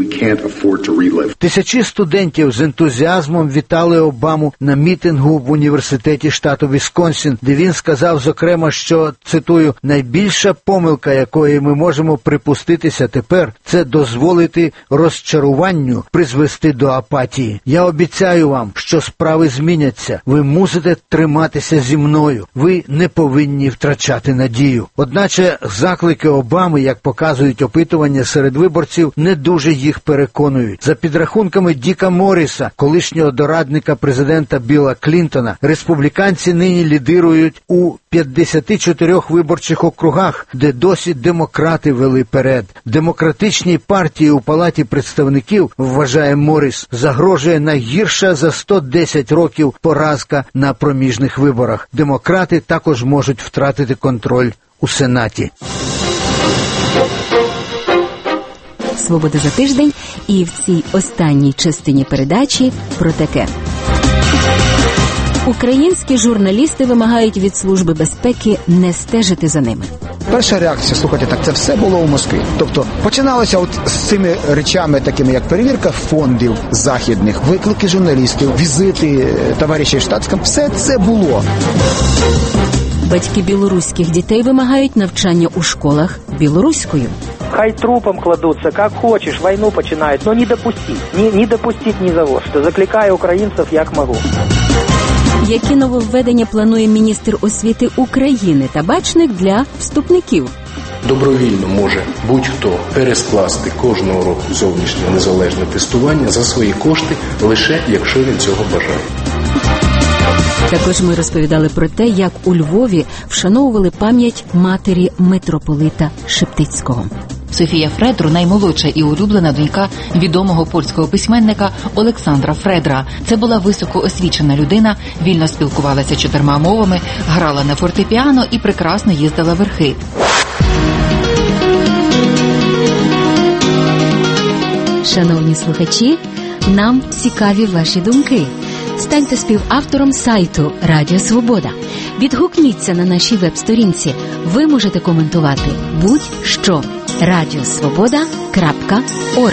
Тисячі студентів з ентузіазмом вітали Обаму на мітингу в університеті штату Вісконсін, де він сказав, зокрема, що, цитую, «найбільша помилка, якої ми можемо припуститися тепер, це дозволити розчаруванню призвести до апатії. Я обіцяю вам, що справи зміняться. Ви мусите триматися зі мною. Ви не повинні втрачати надію». Одначе заклики Обами, як показують опитування серед виборців, не дуже їх переконують. За підрахунками Діка Морріса, колишнього колишнього дорадника президента Білла Клінтона, республіканці нині лідирують у 54 виборчих округах, де досі демократи вели перед. Демократичній партії у Палаті представників, вважає Морріс, загрожує найгірша за 110 років поразка на проміжних виборах. Демократи також можуть втратити контроль у Сенаті. «Свобода за тиждень» і в цій останній частині передачі про таке. Українські журналісти вимагають від Служби безпеки не стежити за ними. Перша реакція, слухайте, так це все було у Москві. Тобто починалося от з цими речами, такими як перевірка фондів західних, виклики журналістів, візити товаришів штатським. Все це було. Батьки білоруських дітей вимагають навчання у школах білоруською. Хай трупом кладутся, как хочешь, войну починают, но не допустить ни за что. Закликаю українців, як можу. Які нововведення планує міністр освіти України табачник для вступників? Добровільно може будь-хто перескласти кожного року зовнішнє незалежне тестування за свої кошти, лише якщо він цього бажає. Також ми розповідали про те, як у Львові вшановували пам'ять матері митрополита Шептицького. Софія Фредро – наймолодша і улюблена донька відомого польського письменника Олександра Фредра. Це була високоосвічена людина, вільно спілкувалася 4 мовами, грала на фортепіано і прекрасно їздила верхи. Шановні слухачі, нам цікаві ваші думки. Станьте співавтором сайту «Радіо Свобода». Відгукніться на нашій веб-сторінці. Ви можете коментувати будь-що. radiosvoboda.org.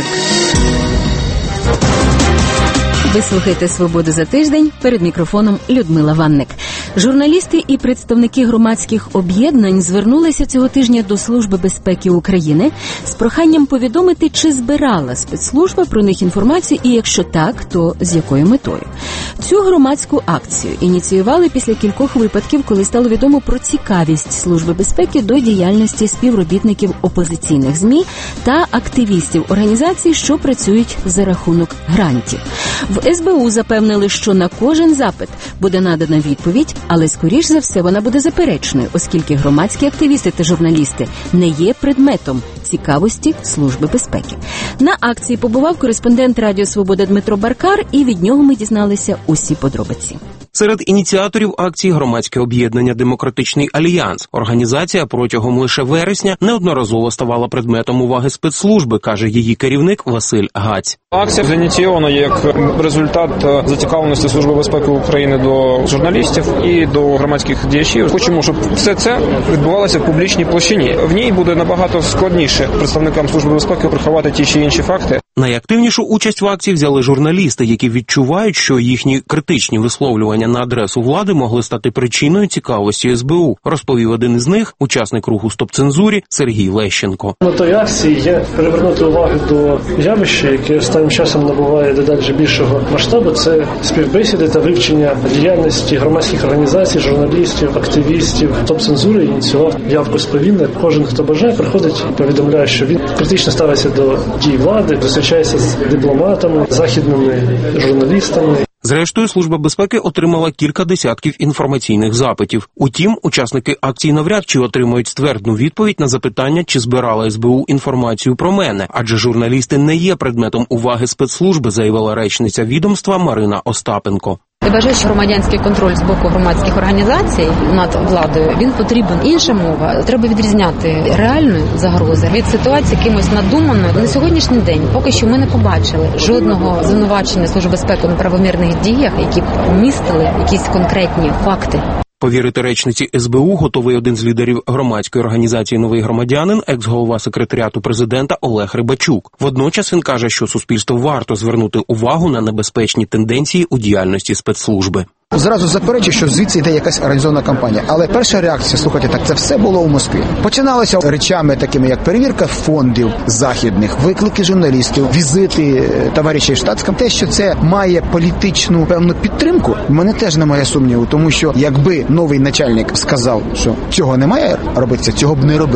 Ви слухаєте «Свободу за тиждень», перед мікрофоном Людмила Ванник. Журналісти і представники громадських об'єднань звернулися цього тижня до Служби безпеки України з проханням повідомити, чи збирала спецслужба про них інформацію і якщо так, то з якою метою. Цю громадську акцію ініціювали після кількох випадків, коли стало відомо про цікавість Служби безпеки до діяльності співробітників опозиційних ЗМІ та активістів організацій, що працюють за рахунок грантів. В СБУ запевнили, що на кожен запит буде надана відповідь, але, скоріш за все, вона буде заперечною, оскільки громадські активісти та журналісти не є предметом цікавості Служби безпеки. На акції побував кореспондент Радіо Свобода Дмитро Баркар, і від нього ми дізналися усі подробиці. Серед ініціаторів акції громадське об'єднання «Демократичний альянс». Організація протягом лише вересня неодноразово ставала предметом уваги спецслужби, каже її керівник Василь Гаць. Акція зініційована як результат зацікавленості Служби безпеки України до журналістів і до громадських діячів. Хочемо, щоб все це відбувалося в публічній площині. В ній буде набагато складніше представникам Служби безпеки приховати ті чи інші факти. Найактивнішу участь в акції взяли журналісти, які відчувають, що їхні критичні висловлювання на адресу влади могли стати причиною цікавості СБУ, розповів один із них, учасник руху «Стоп-цензурі» Сергій Лещенко. Метою акції є привернути увагу до явища, яке останнім часом набуває дедалі більшого масштабу. Це співбесіди та вивчення діяльності громадських організацій, журналістів, активістів. «Стоп-цензури» ініціював явку з повинним. Кожен, хто бажає, приходить і повідомляє, що він критично ставиться до дій влади, зустрічається з дипломатами, західними журналістами. Зрештою, Служба безпеки отримала кілька десятків інформаційних запитів. Утім, учасники акції навряд чи отримають ствердну відповідь на запитання, чи збирала СБУ інформацію про мене, адже журналісти не є предметом уваги спецслужби, заявила речниця відомства Марина Остапенко. Я вважаю, що громадянський контроль з боку громадських організацій над владою, він потрібен. Інша мова. Треба відрізняти реальну загрозу від ситуації якимось надуманою. На сьогоднішній день поки що ми не побачили жодного звинувачення Служби безпеки на правомірних діях, які б містили якісь конкретні факти. Повірити речниці СБУ готовий один з лідерів громадської організації «Новий громадянин», екс-голова секретаріату президента Олег Рибачук. Водночас він каже, що суспільству варто звернути увагу на небезпечні тенденції у діяльності спецслужби. Зразу заперечу, що звідси йде якась організована кампанія. Але перша реакція, слухайте, так це все було у Москві. Починалося речами такими, як перевірка фондів західних, виклики журналістів, візити товаришів штатським. Те, що це має політичну певну підтримку, в мене теж немає сумніву, тому що якби новий начальник сказав, що цього не має робитися, цього б не робилося.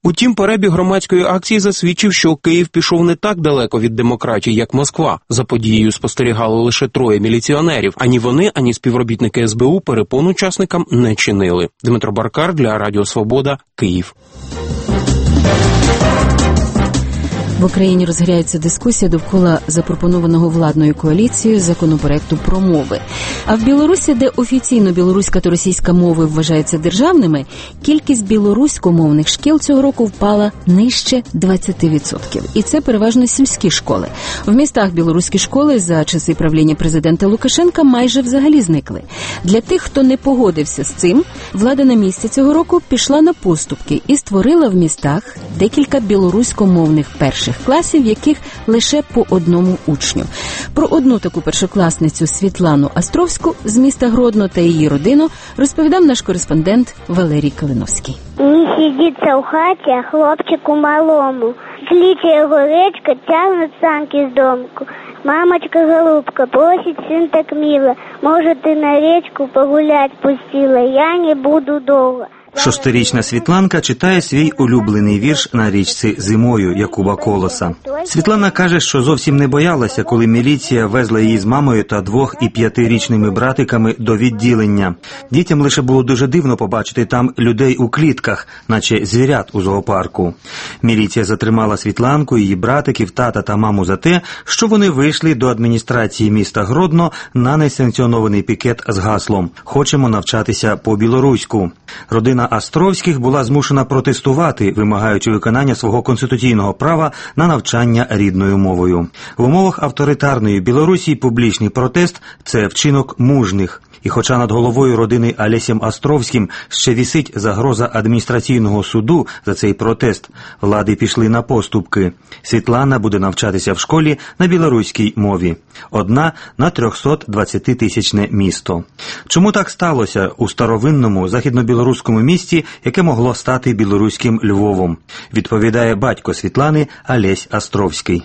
Утім, перебіг громадської акції засвідчив, що Київ пішов не так далеко від демократії, як Москва. За подією спостерігали лише 3 міліціонерів. Ані вони, ані співробітники СБУ перепон учасникам не чинили. Дмитро Баркар для Радіо Свобода, Київ. В Україні розгоряється дискусія довкола запропонованого владною коаліцією законопроекту про мови. А в Білорусі, де офіційно білоруська та російська мови вважаються державними, кількість білоруськомовних шкіл цього року впала нижче 20%. І це переважно сільські школи. В містах білоруські школи за часи правління президента Лукашенка майже взагалі зникли. Для тих, хто не погодився з цим, влада на місці цього року пішла на поступки і створила в містах декілька білоруськомовних перших класів, в яких лише по одному учню. Про одну таку першокласницю Світлану Астровську з міста Гродно та її родину розповідав наш кореспондент Валерій Калиновський. Не сидиться в хаті, а хлопчику малому. Кличе його речка, тягнуть санки з домку. Мамочка-голубка просить син так мило, може ти на річку погулять пустила, я не буду довго. 6-річна Світланка читає свій улюблений вірш на річці «Зимою» Якуба Колоса. Світлана каже, що зовсім не боялася, коли міліція везла її з мамою та 2- і 5-річними братиками до відділення. Дітям лише було дуже дивно побачити там людей у клітках, наче звірят у зоопарку. Міліція затримала Світланку, її братиків, тата та маму за те, що вони вийшли до адміністрації міста Гродно на несанкціонований пікет з гаслом «Хочемо навчатися по-білоруську». Родина Астровських була змушена протестувати, вимагаючи виконання свого конституційного права на навчання рідною мовою. В умовах авторитарної Білорусі публічний протест – це вчинок мужних. І хоча над головою родини Олесем Астровським ще вісить загроза адміністраційного суду за цей протест, влади пішли на поступки. Світлана буде навчатися в школі на білоруській мові. Одна на 320-тисячне місто. Чому так сталося у старовинному західнобілоруському місті, яке могло стати білоруським Львовом? Відповідає батько Світлани Олесь Астровський.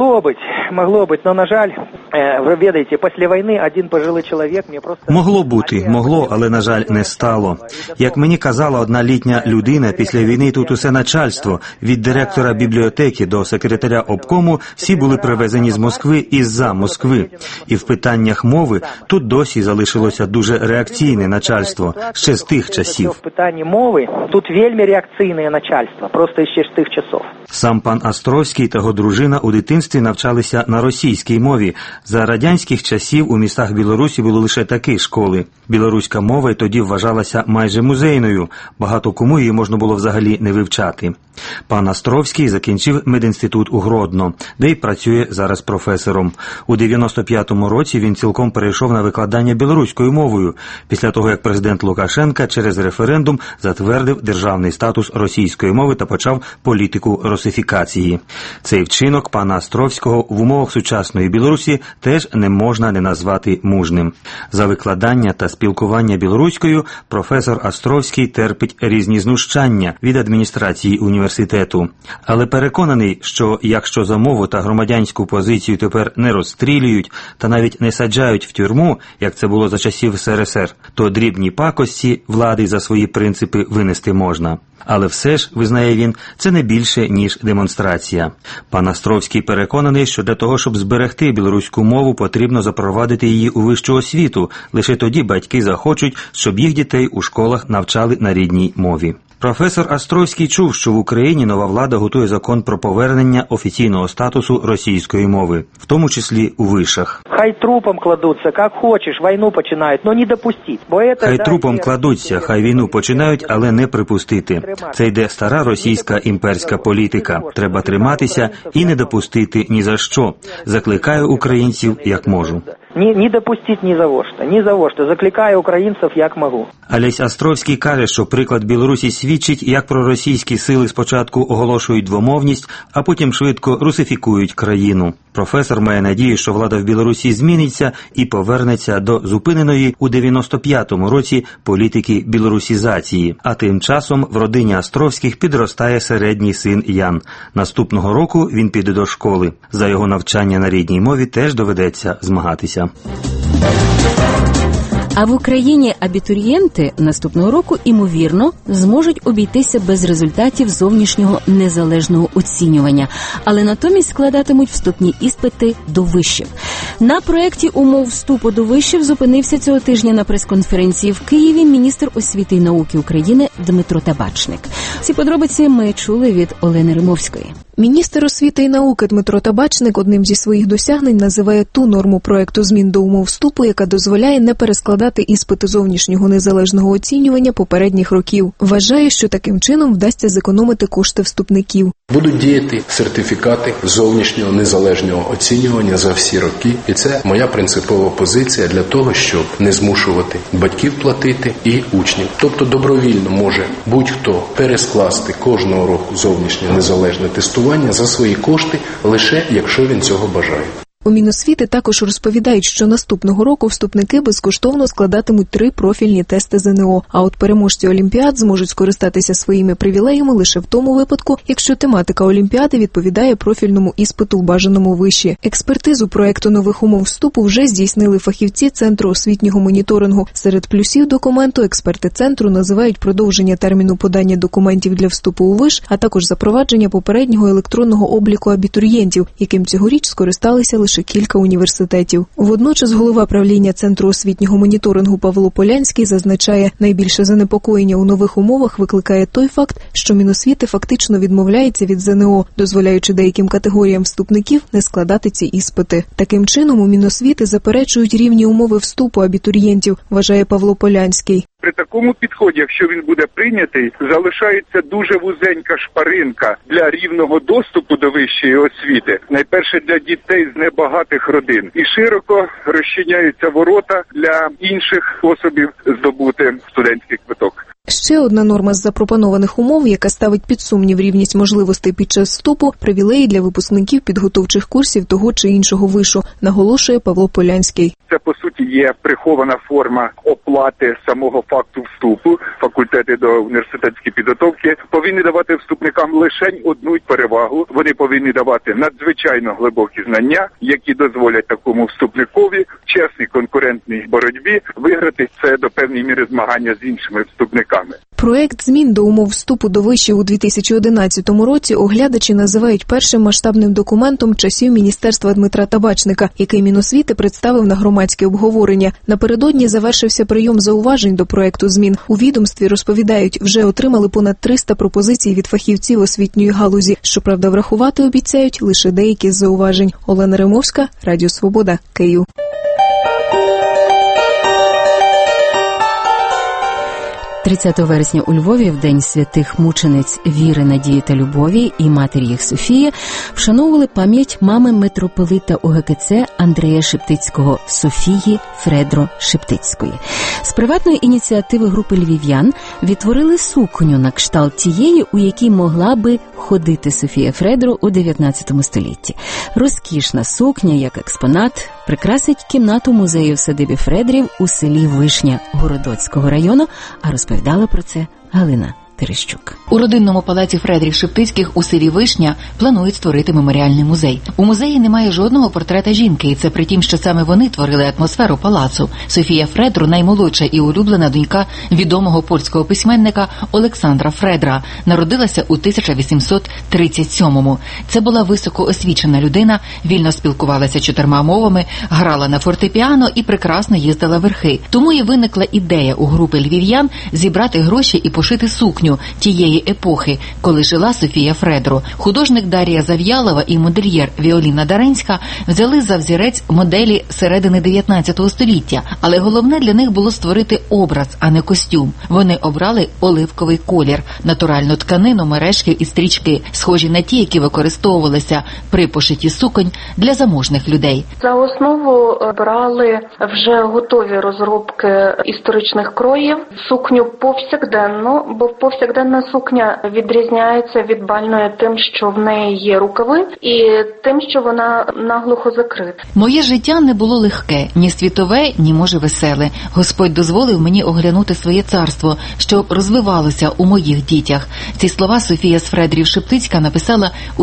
Могло быть, но, на жаль, ви ведаєте, після війни один пожилий чоловік мені просто... Могло, але, на жаль, не стало. Як мені казала одна літня людина, після війни тут усе начальство, від директора бібліотеки до секретаря обкому, всі були привезені з Москви і з-за Москви. І в питаннях мови тут досі залишилося дуже реакційне начальство, ще з тих часів. В питанні мови тут вельми реакційне начальство, просто ще з тих часов. Сам пан Астровський та його дружина у дитинстві навчалися на російській мові. За радянських часів у містах Білорусі були лише такі школи. Білоруська мова й тоді вважалася майже музейною. Багато кому її можна було взагалі не вивчати. Пан Астровський закінчив медінститут у Гродно, де й працює зараз професором. У 95-му році він цілком перейшов на викладання білоруською мовою, після того, як президент Лукашенка через референдум затвердив державний статус російської мови та почав політику русифікації. Цей вчинок пана Астровського в умовах сучасної Білорусі теж не можна не назвати мужним. За викладання та спілкування білоруською професор Астровський терпить різні знущання від адміністрації університету. Але переконаний, що якщо за мову та громадянську позицію тепер не розстрілюють та навіть не саджають в тюрму, як це було за часів СРСР, то дрібні пакості влади за свої принципи винести можна. Але все ж, визнає він, це не більше, ніж демонстрація. Пан Астровський переконаний, що для того, щоб зберегти білоруську мову, потрібно запровадити її у вищу освіту. Лише тоді батьки захочуть, щоб їх дітей у школах навчали на рідній мові. Професор Астровський чув, що в Україні нова влада готує закон про повернення офіційного статусу російської мови, в тому числі у вишах. Хай трупом кладуться, як хочеш, війну починають, але не допустити. Хай трупом кладуться, хай війну починають, але не припустити. Це йде стара російська імперська політика. Треба триматися і не допустити ні за що. Закликаю українців, як можу. Не допустити ні за що. Закликаю українців, як можу. Олесь Астровський каже, що приклад Білорусі свідчить, як проросійські сили спочатку оголошують двомовність, а потім швидко русифікують країну. Професор має надію, що влада в Білорусі зміниться і повернеться до зупиненої у 95-му році політики білорусізації. А тим часом в родині Астровських підростає середній син Ян. Наступного року він піде до школи. За його навчання на рідній мові теж доведеться змагатися. А в Україні абітурієнти наступного року, імовірно, зможуть обійтися без результатів зовнішнього незалежного оцінювання, але натомість складатимуть вступні іспити до вишів. На проєкті умов вступу до вишів зупинився цього тижня на прес-конференції в Києві міністр освіти і науки України Дмитро Табачник. Ці подробиці ми чули від Олени Римовської. Міністр освіти і науки Дмитро Табачник одним зі своїх досягнень називає ту норму проекту змін до умов вступу, яка дозволяє не перескладати іспити зовнішнього незалежного оцінювання попередніх років. Вважає, що таким чином вдасться зекономити кошти вступників. Будуть діяти сертифікати зовнішнього незалежного оцінювання за всі роки. І це моя принципова позиція для того, щоб не змушувати батьків платити і учнів. Тобто добровільно може будь-хто перескласти кожного року зовнішнє незалежне тестування за свої кошти, лише якщо він цього бажає. У Міносвіти також розповідають, що наступного року вступники безкоштовно складатимуть 3 профільні тести ЗНО, а от переможці олімпіад зможуть скористатися своїми привілеями лише в тому випадку, якщо тематика олімпіади відповідає профільному іспиту в бажаному виші. Експертизу проекту нових умов вступу вже здійснили фахівці Центру освітнього моніторингу. Серед плюсів документу експерти центру називають продовження терміну подання документів для вступу у виш, а також запровадження попереднього електронного обліку абітурієнтів, яким цьогоріч скористалися лише кілька університетів. Водночас голова правління Центру освітнього моніторингу Павло Полянський зазначає, найбільше занепокоєння у нових умовах викликає той факт, що Міносвіти фактично відмовляється від ЗНО, дозволяючи деяким категоріям вступників не складати ці іспити. Таким чином у Міносвіти заперечують рівні умови вступу абітурієнтів, вважає Павло Полянський. При такому підході, якщо він буде прийнятий, залишається дуже вузенька шпаринка для рівного доступу до вищої освіти, найперше для дітей з небагатих родин, і широко розчиняються ворота для інших способів здобути студентський квиток. Ще одна норма з запропонованих умов, яка ставить під сумнів рівність можливостей під час вступу – привілеї для випускників підготовчих курсів того чи іншого вишу, наголошує Павло Полянський. Це, по суті, є прихована форма оплати самого факту вступу. Факультети до університетської підготовки повинні давати вступникам лише одну перевагу. Вони повинні давати надзвичайно глибокі знання, які дозволять такому вступникові в чесній конкурентній боротьбі виграти це до певної міри змагання з іншими вступниками. Проект змін до умов вступу до вишів у 2011 році оглядачі називають першим масштабним документом часів Міністерства Дмитра Табачника, який Міносвіти представив на громадське обговорення. Напередодні завершився прийом зауважень до проекту змін. У відомстві розповідають, вже отримали понад 300 пропозицій від фахівців освітньої галузі. Щоправда, врахувати обіцяють лише деякі з зауважень. Олена Римовська, Радіо Свобода, Київ. 30 вересня у Львові, в День святих мучениць Віри, Надії та Любові і матері їх Софії, вшановували пам'ять мами митрополита УГКЦ Андрея Шептицького Софії Фредро Шептицької. З приватної ініціативи групи львів'ян відтворили сукню на кшталт тієї, у якій могла би ходити Софія Фредро у 19 столітті. Розкішна сукня, як експонат, прикрасить кімнату музею в садибі Фредрів у селі Вишня Городоцького району, а розповідала про це Галина Терещук. У родинному палаці Фредрів Шептицьких у селі Вишня планують створити меморіальний музей. У музеї немає жодного портрета жінки, і це при тім, що саме вони творили атмосферу палацу. Софія Фредро – наймолодша і улюблена донька відомого польського письменника Олександра Фредра. Народилася у 1837-му. Це була високоосвічена людина, вільно спілкувалася 4 мовами, грала на фортепіано і прекрасно їздила верхи. Тому і виникла ідея у групи львів'ян зібрати гроші і пошити сукню тієї епохи, коли жила Софія Фредро. Художник Дар'я Зав'ялова і модельєр Віоліна Даренська взяли за взірець моделі середини 19 століття, але головне для них було створити образ, а не костюм. Вони обрали оливковий колір, натуральну тканину, мережки і стрічки, схожі на ті, які використовувалися при пошитті суконь для заможних людей. За основу брали вже готові розробки історичних кроїв, сукню повсякденну, бо в повсякденна сукня відрізняється від бальної тим, що в неї є рукави, і тим, що вона наглухо закрита. Моє життя не було легке, ні світове, ні, може, веселе. Господь дозволив мені оглянути своє царство, щоб розвивалося у моїх дітях. Ці слова Софія з Фредрів-Шептицька написала у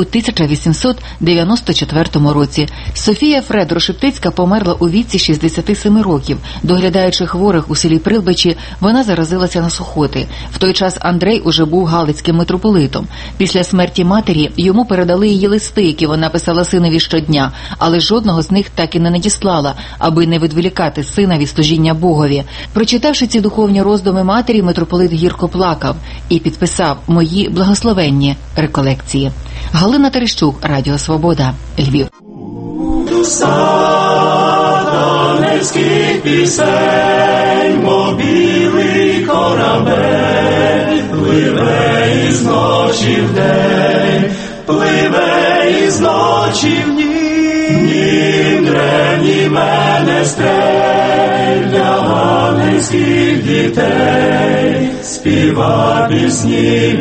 1894 році. Софія Фредро-Шептицька померла у віці 67 років. Доглядаючи хворих у селі Прилбичі, вона заразилася на сухоти. В той час Андрей уже був галицьким митрополитом. Після смерті матері йому передали її листи, які вона писала синові щодня, але жодного з них так і не надіслала, аби не відволікати сина від служіння Богові. Прочитавши ці духовні роздуми матері, митрополит гірко плакав і підписав «Мої благословенні реколекції». Галина Терещук, Радіо Свобода, Львів. Ангельських пісень, мов білий корабель, пливе із ночі в день, пливе із ночі в днім, древній менестрель для ангельських дітей, співа пісні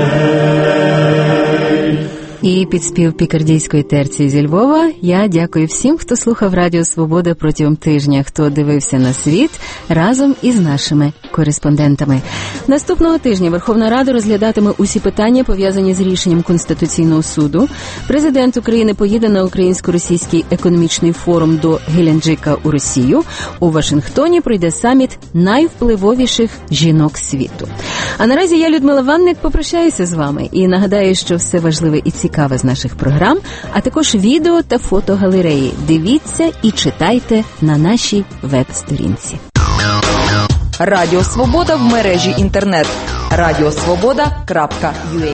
людей. І під спів пікардійської терції зі Львова я дякую всім, хто слухав Радіо Свобода протягом тижня, хто дивився на світ разом із нашими кореспондентами. Наступного тижня Верховна Рада розглядатиме усі питання, пов'язані з рішенням Конституційного суду. Президент України поїде на українсько-російський економічний форум до Геленджика у Росію. У Вашингтоні пройде саміт найвпливовіших жінок світу. А наразі я, Людмила Ванник, попрощаюся з вами і нагадаю, що все важливе і цікаве з наших програм, а також відео та фотогалереї. Дивіться і читайте на нашій веб-сторінці. Радіо Свобода в мережі інтернет. Радіосвобода.ua